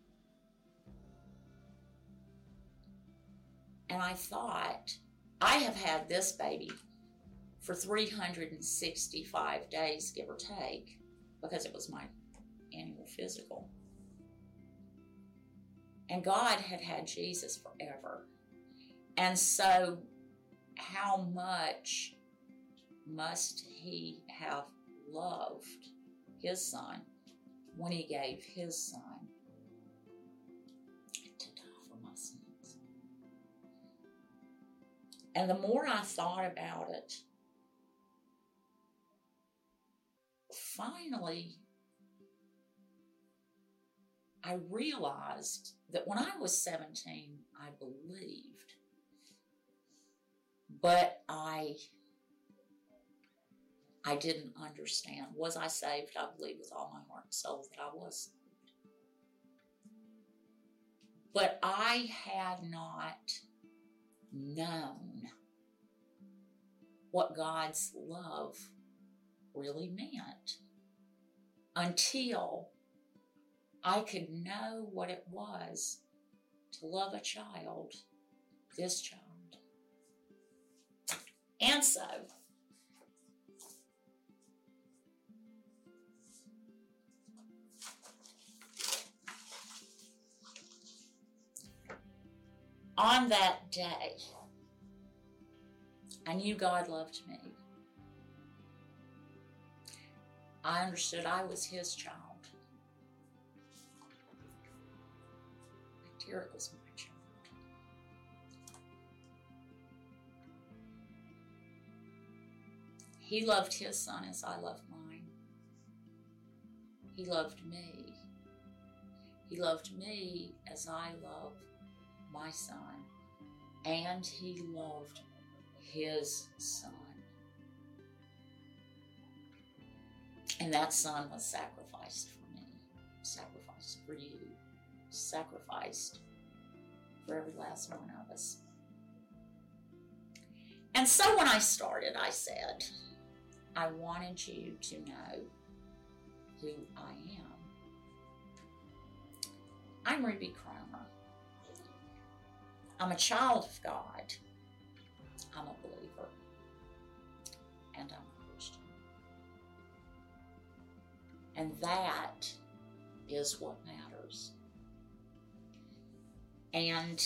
C: And I thought, I have had this baby for 365 days, give or take, because it was my annual physical. And God had had Jesus forever. And so how much must he have loved his Son when he gave his Son to die for my sins? And the more I thought about it, finally, I realized that when I was 17, I believed, but I didn't understand. Was I saved? I believe with all my heart and soul that I was saved. But I had not known what God's love really meant until I could know what it was to love a child, this child. And so, on that day, I knew God loved me. I understood I was his child. Here was my child. He loved his Son as I loved mine. He loved me. He loved me as I love my Son. And he loved his Son. And that Son was sacrificed for me, sacrificed for you, sacrificed for every last one of us. And so when I started, I said, I wanted you to know who I am. I'm Ruby Cromer. I'm a child of God. I'm a believer. And I'm a Christian. And that is what matters. And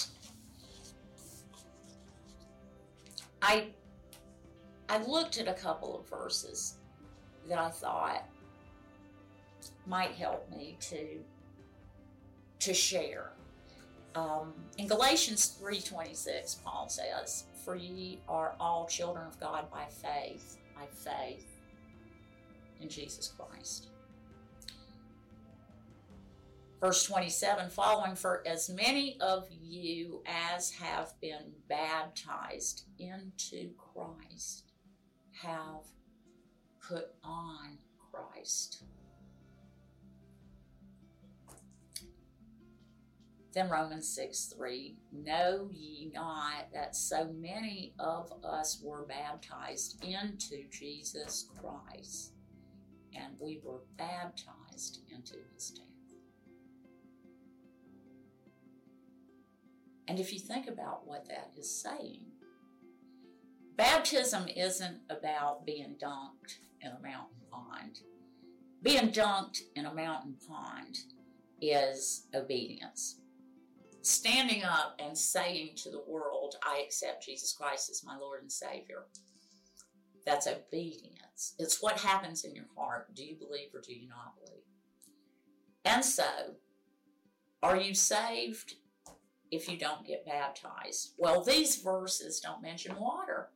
C: I looked at a couple of verses that I thought might help me to share. In Galatians 3:26, Paul says, "For ye are all children of God by faith in Jesus Christ." Verse 27, following, "For as many of you as have been baptized into Christ have put on Christ." Then Romans 6:3, "Know ye not that so many of us were baptized into Jesus Christ, and we were baptized into his death?" And if you think about what that is saying, baptism isn't about being dunked in a mountain pond. Being dunked in a mountain pond is obedience. Standing up and saying to the world, I accept Jesus Christ as my Lord and Savior. That's obedience. It's what happens in your heart. Do you believe or do you not believe? And so, are you saved if you don't get baptized? Well, these verses don't mention water.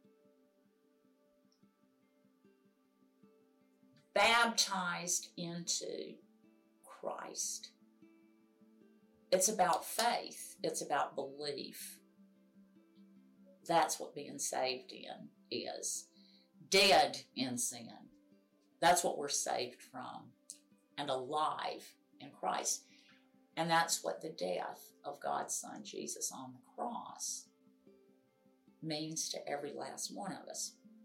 C: Baptized into Christ. It's about faith. It's about belief. That's what being saved in is. Dead in sin. That's what we're saved from. And alive in Christ. And that's what the death of God's Son, Jesus, on the cross means to every last one of us.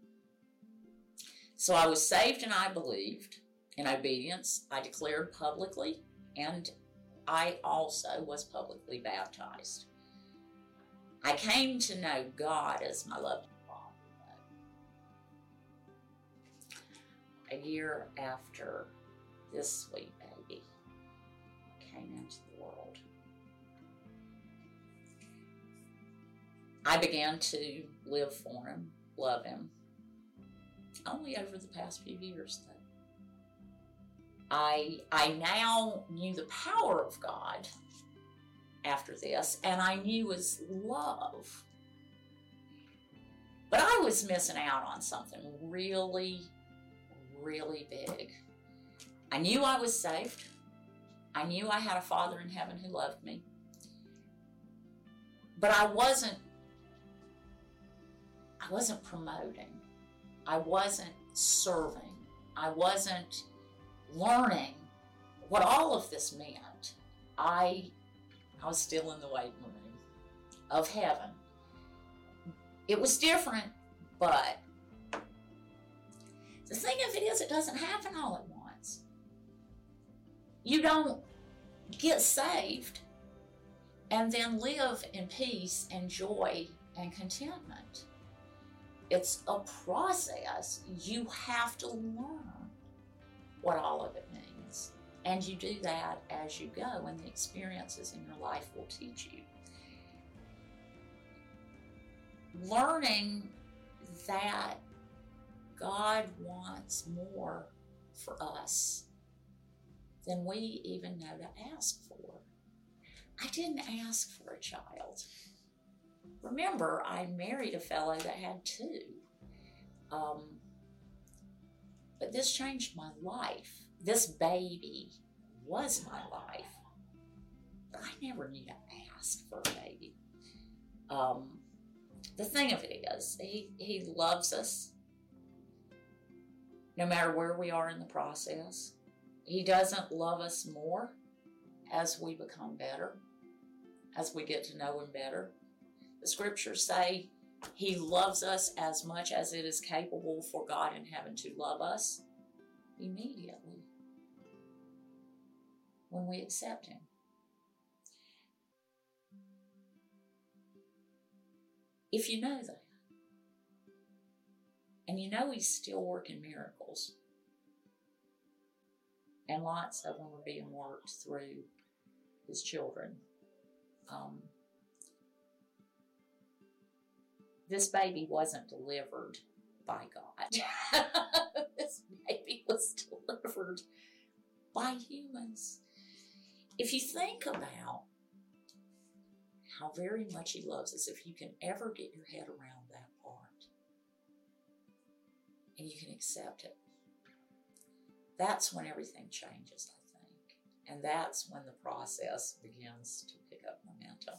C: So I was saved and I believed. In obedience, I declared publicly, and I also was publicly baptized. I came to know God as my loving Father. A year after this sweet baby came into the world, I began to live for him, love him, only over the past few years, though. I now knew the power of God after this, and I knew his love. But I was missing out on something really, really big. I knew I was saved. I knew I had a Father in heaven who loved me. But I wasn't promoting. I wasn't serving. I wasn't learning what all of this meant. I was still in the waiting room of heaven. It was different, but the thing of it is, it doesn't happen all at once. You don't get saved and then live in peace and joy and contentment. It's a process. You have to learn what all of it means. And you do that as you go, and the experiences in your life will teach you. Learning that God wants more for us than we even know to ask for. I didn't ask for a child. Remember, I married a fellow that had two. But this changed my life. This baby was my life. But I never knew to ask for a baby. The thing of it is, he loves us no matter where we are in the process. He doesn't love us more as we become better, as we get to know him better. The scriptures say he loves us as much as it is capable for God in heaven to love us immediately when we accept him. If you know that, and you know he's still working miracles, and lots of them are being worked through his children. This baby wasn't delivered by God. This baby was delivered by humans. If you think about how very much he loves us, if you can ever get your head around that part, and you can accept it, that's when everything changes, I think. And that's when the process begins to pick up momentum.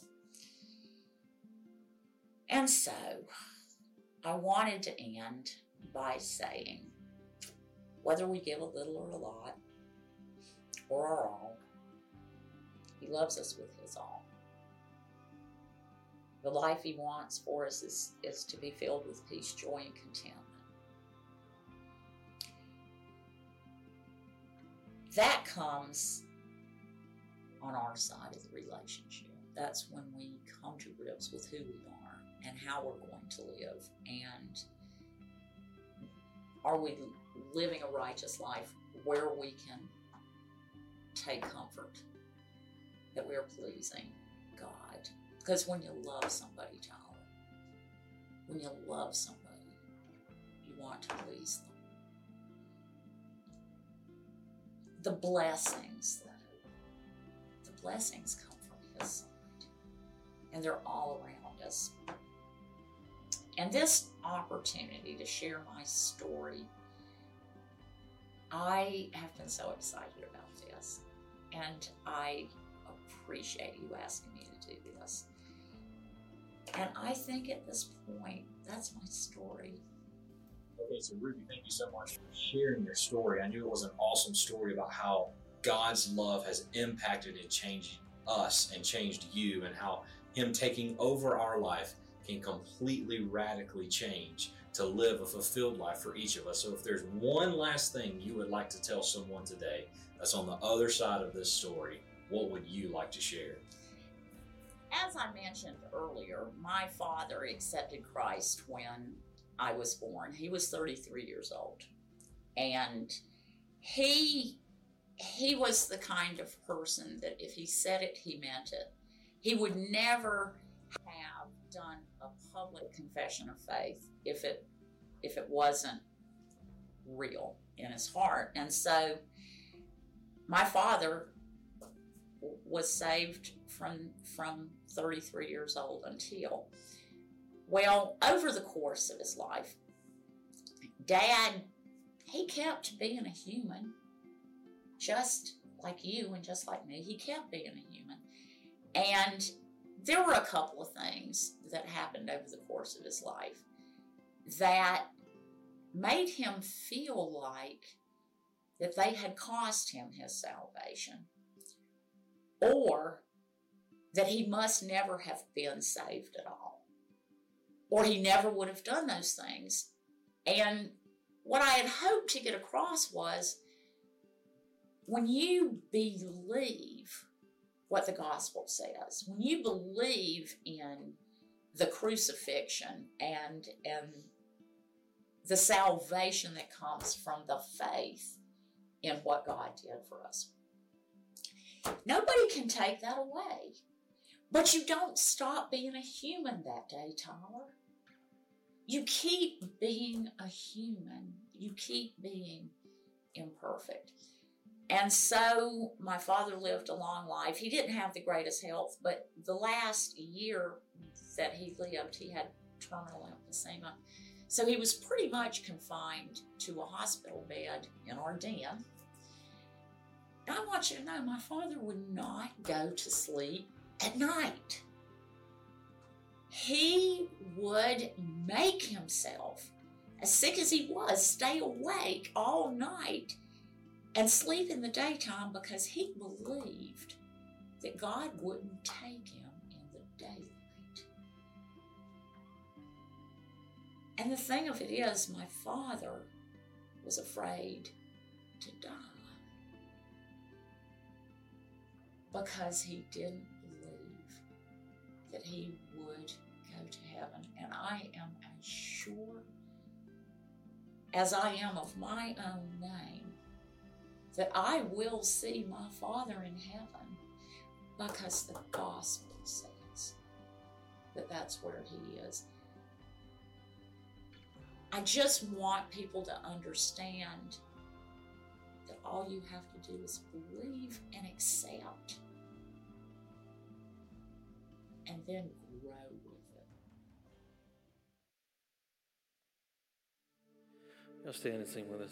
C: And so, I wanted to end by saying, whether we give a little or a lot, or our all, he loves us with his all. The life he wants for us is to be filled with peace, joy, and contentment. That comes on our side of the relationship. That's when we come to grips with who we are and how we're going to live. And are we living a righteous life where we can take comfort that we're pleasing God? Because when you love somebody, Tyler, when you love somebody, you want to please them. The blessings, though, the blessings come from his side, and they're all around us. And this opportunity to share my story, I have been so excited about this, and I appreciate you asking me to do this. And I think at this point, that's my story.
D: Okay, so Ruby, thank you so much for sharing your story. I knew it was an awesome story about how God's love has impacted and changed us and changed you, and how him taking over our life can completely radically change to live a fulfilled life for each of us. So if there's one last thing you would like to tell someone today that's on the other side of this story, what would you like to share?
C: As I mentioned earlier, my father accepted Christ when I was born. He was 33 years old. And he was the kind of person that if he said it, he meant it. He would never have done a public confession of faith if it wasn't real in his heart. And so my father was saved from 33 years old until, well, over the course of his life, Dad, he kept being a human, just like you and just like me. He kept being a human. And there were a couple of things that happened over the course of his life that made him feel like that they had cost him his salvation, or that he must never have been saved at all, or he never would have done those things. And what I had hoped to get across was, when you believe what the gospel says, when you believe in the crucifixion and the salvation that comes from the faith in what God did for us, nobody can take that away. But you don't stop being a human that day, Tyler. You keep being a human. You keep being imperfect. And so my father lived a long life. He didn't have the greatest health, but the last year that he lived, he had terminal emphysema. So he was pretty much confined to a hospital bed in our den. I want you to know, my father would not go to sleep at night. He would make himself, as sick as he was, stay awake all night and sleep in the daytime, because he believed that God wouldn't take him in the daylight. And the thing of it is, my father was afraid to die because he didn't believe that he would go to heaven. And I am as sure as I am of my own name that I will see my Father in heaven, because the gospel says that that's where he is. I just want people to understand that all you have to do is believe and accept, and then grow with it.
E: Y'all stand and sing with us.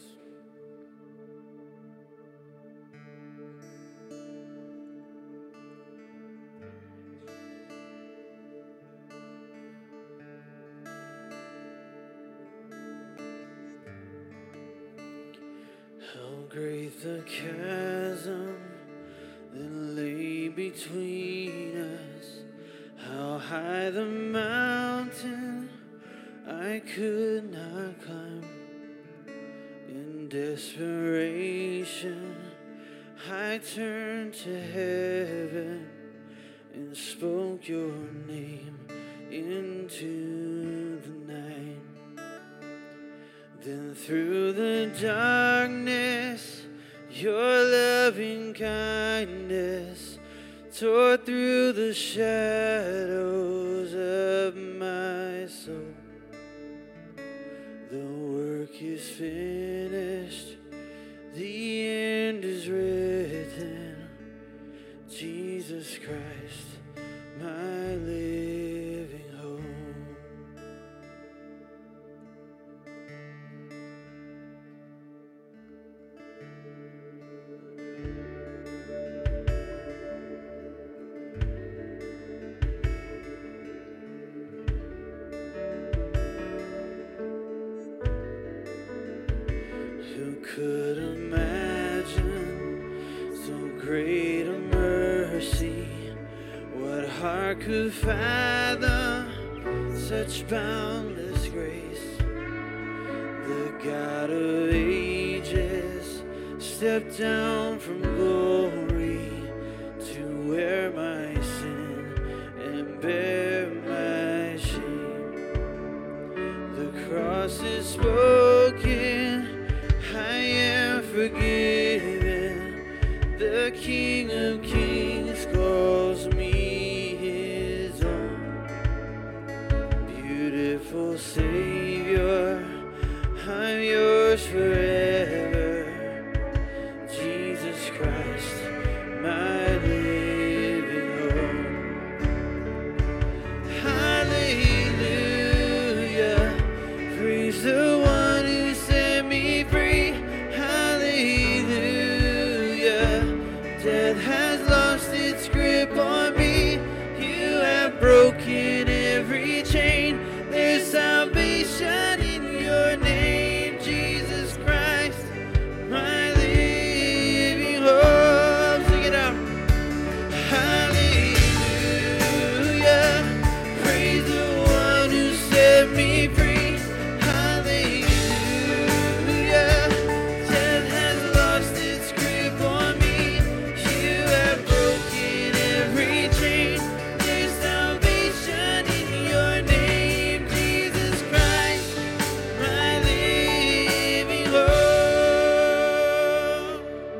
E: How great the chasm that lay between us, how high the mountain I could not climb. In desperation I turned to heaven and spoke your name into the night. Then through the darkness, your loving kindness tore through the shadows of my soul. The work is finished, the end is written. Jesus Christ, my living hope. Could imagine so great a mercy? What heart could fathom such boundless grace? God of ages, stepped down from glory to wear my sin and bear my shame. The cross is spoken, I am forgiven. The King of Kings calls me his own. Beautiful Savior, I'm yours forever. Jesus Christ, my living hope. Hallelujah, praise the one who set me free. Hallelujah, death has lost its grip on me. You have broken every chain. There's salvation in your name, Jesus Christ, my living hope. Sing it out. Hallelujah, praise the one who set me free. Hallelujah, death has lost its grip on me. You have broken every chain. There's salvation in your name, Jesus Christ, my living hope.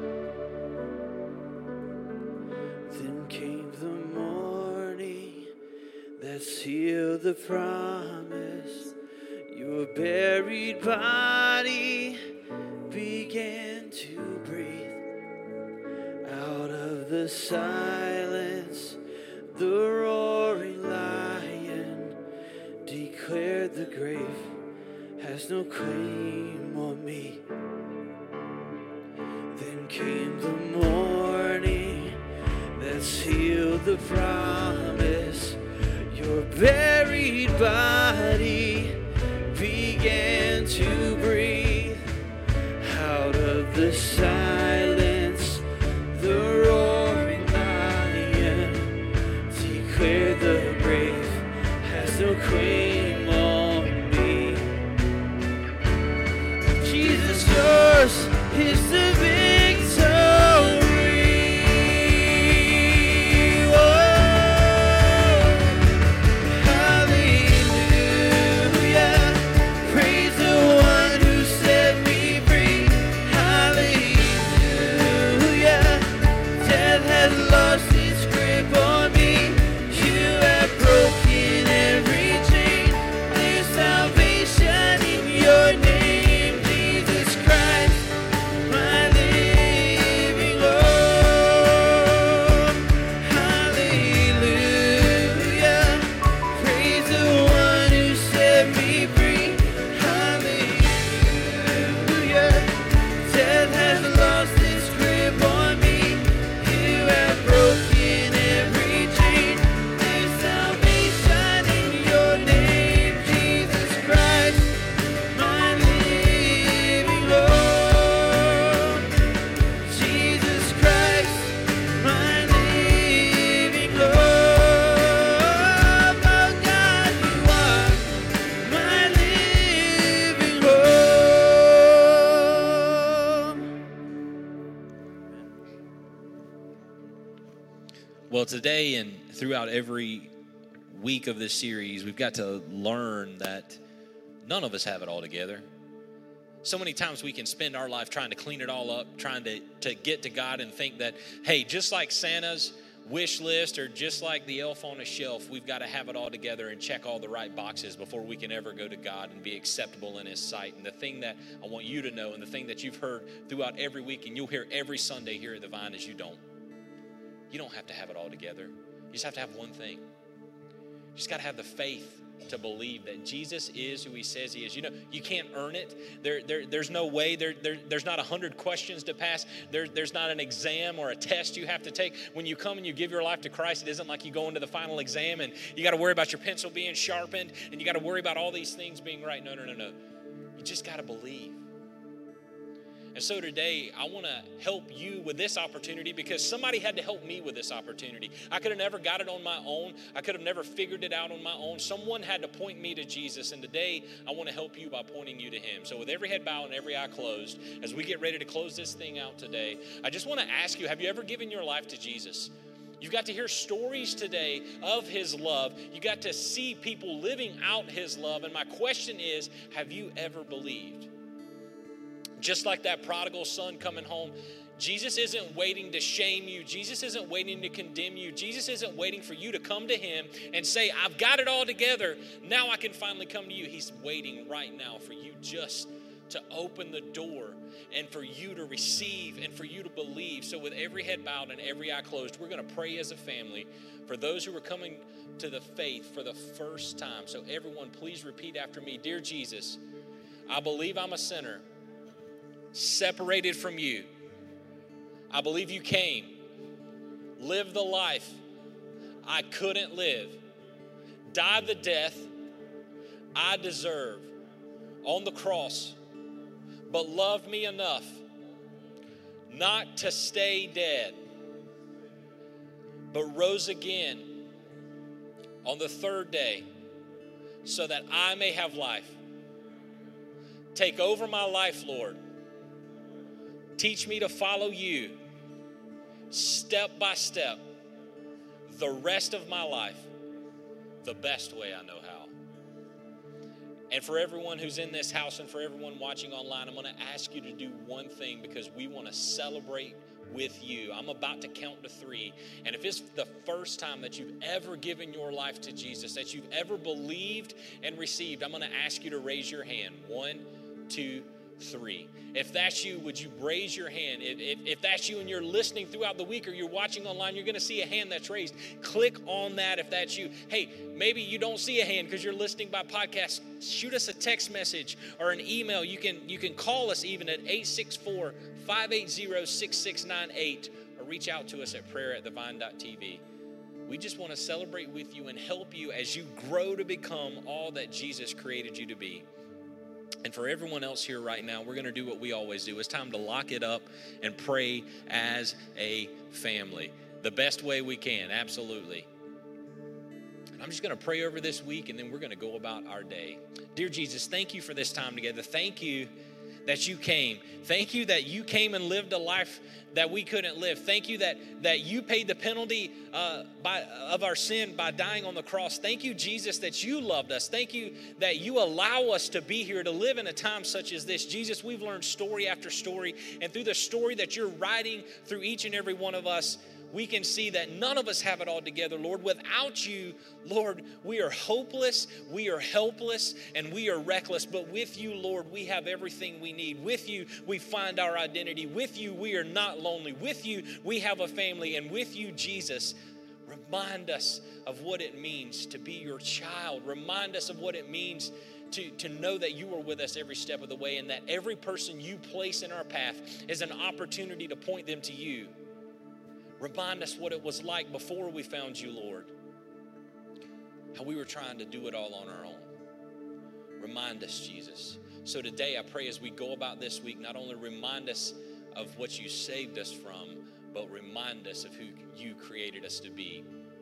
E: Then came the morning that sealed the promise. Your buried body began to breathe. Out of the silence, the roaring lion declared the grave has no claim on me. Then came the morning that sealed the promise. Your buried body began to breathe. Out of the silence, the roaring lion declared the grave has no claim on me. Jesus, yours is the victory. Hallelujah, praise the one who set me free. Hallelujah, death has lost its grip on me. You have broken every chain. There's salvation in your name, Jesus Christ, my living hope. Hallelujah, praise the one who set me free. Hallelujah, death has lost its grip on me. You have broken every chain. There's salvation in your name, Jesus Christ, my living hope. Jesus Christ, my living hope. Oh God, you are my living hope.
A: Well, today and throughout every week of this series, we've got to learn that none of us have it all together. So many times we can spend our life trying to clean it all up, trying to get to God and think that, hey, just like Santa's wish list or just like the elf on a shelf, we've got to have it all together and check all the right boxes before we can ever go to God and be acceptable in His sight. And the thing that I want you to know, and the thing that you've heard throughout every week and you'll hear every Sunday here at the Vine, is you don't. You don't have to have it all together. You just have to have one thing. You just got to have the faith to believe that Jesus is who He says He is. You know, you can't earn it. There's no way. There's not 100 questions to pass. There's not an exam or a test you have to take. When you come and you give your life to Christ, it isn't like you go into the final exam and you got to worry about your pencil being sharpened and you got to worry about all these things being right. No. You just got to believe. And so today, I want to help you with this opportunity because somebody had to help me with this opportunity. I could have never got it on my own. I could have never figured it out on my own. Someone had to point me to Jesus, and today, I want to help you by pointing you to him. So with every head bowed and every eye closed, as we get ready to close this thing out today, I just want to ask you, have you ever given your life to Jesus? You've got to hear stories today of his love. You got to see people living out his love. And my question is, have you ever believed? Just like that prodigal son coming home, Jesus isn't waiting to shame you. Jesus isn't waiting to condemn you. Jesus isn't waiting for you to come to him and say, I've got it all together. Now I can finally come to you. He's waiting right now for you just to open the door and for you to receive and for you to believe. So with every head bowed and every eye closed, we're going to pray as a family for those who are coming to the faith for the first time. So everyone, please repeat after me. Dear Jesus, I believe I'm a sinner, separated from you. I believe you came, lived the life I couldn't live, died the death I deserve on the cross, but loved me enough not to stay dead, but rose again on the third day so that I may have life. Take over my life, Lord. Teach me to follow you step by step the rest of my life the best way I know how. And for everyone who's in this house and for everyone watching online, I'm going to ask you to do one thing because we want to celebrate with you. I'm about to count to 3. And if it's the first time that you've ever given your life to Jesus, that you've ever believed and received, I'm going to ask you to raise your hand. 1, 2, 3. If that's you, would you raise your hand? If that's you and you're listening throughout the week or you're watching online, you're going to see a hand that's raised. Click on that if that's you. Hey, maybe you don't see a hand because you're listening by podcast. Shoot us a text message or an email. You can call us even at 864-580-6698 or reach out to us at prayer@thevine.tv. We just want to celebrate with you and help you as you grow to become all that Jesus created you to be. And for everyone else here right now, we're going to do what we always do. It's time to lock it up and pray as a family. The best way we can, absolutely. And I'm just going to pray over this week, and then we're going to go about our day. Dear Jesus, thank you for this time together. Thank you that you came. Thank you that you came and lived a life that we couldn't live. Thank you that you paid the penalty of our sin by dying on the cross. Thank you, Jesus, that you loved us. Thank you that you allow us to be here to live in a time such as this. Jesus, we've learned story after story, and through the story that you're writing through each and every one of us, we can see that none of us have it all together, Lord. Without you, Lord, we are hopeless, we are helpless, and we are reckless. But with you, Lord, we have everything we need. With you, we find our identity. With you, we are not lonely. With you, we have a family. And with you, Jesus, remind us of what it means to be your child. Remind us of what it means to know that you are with us every step of the way, and that every person you place in our path is an opportunity to point them to you. Remind us what it was like before we found you, Lord. How we were trying to do it all on our own. Remind us, Jesus. So today I pray as we go about this week, not only remind us of what you saved us from, but remind us of who you created us to be.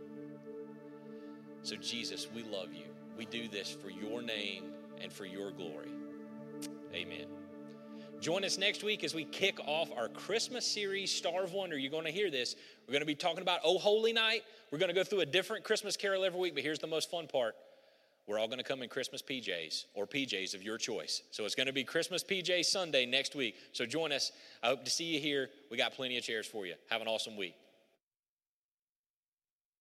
A: So Jesus, we love you. We do this for your name and for your glory. Amen. Join us next week as we kick off our Christmas series, Star of Wonder. You're going to hear this. We're going to be talking about Oh Holy Night. We're going to go through a different Christmas carol every week, but here's the most fun part. We're all going to come in Christmas PJs or PJs of your choice. So it's going to be Christmas PJ Sunday next week. So join us. I hope to see you here. We got plenty of chairs for you. Have an awesome week.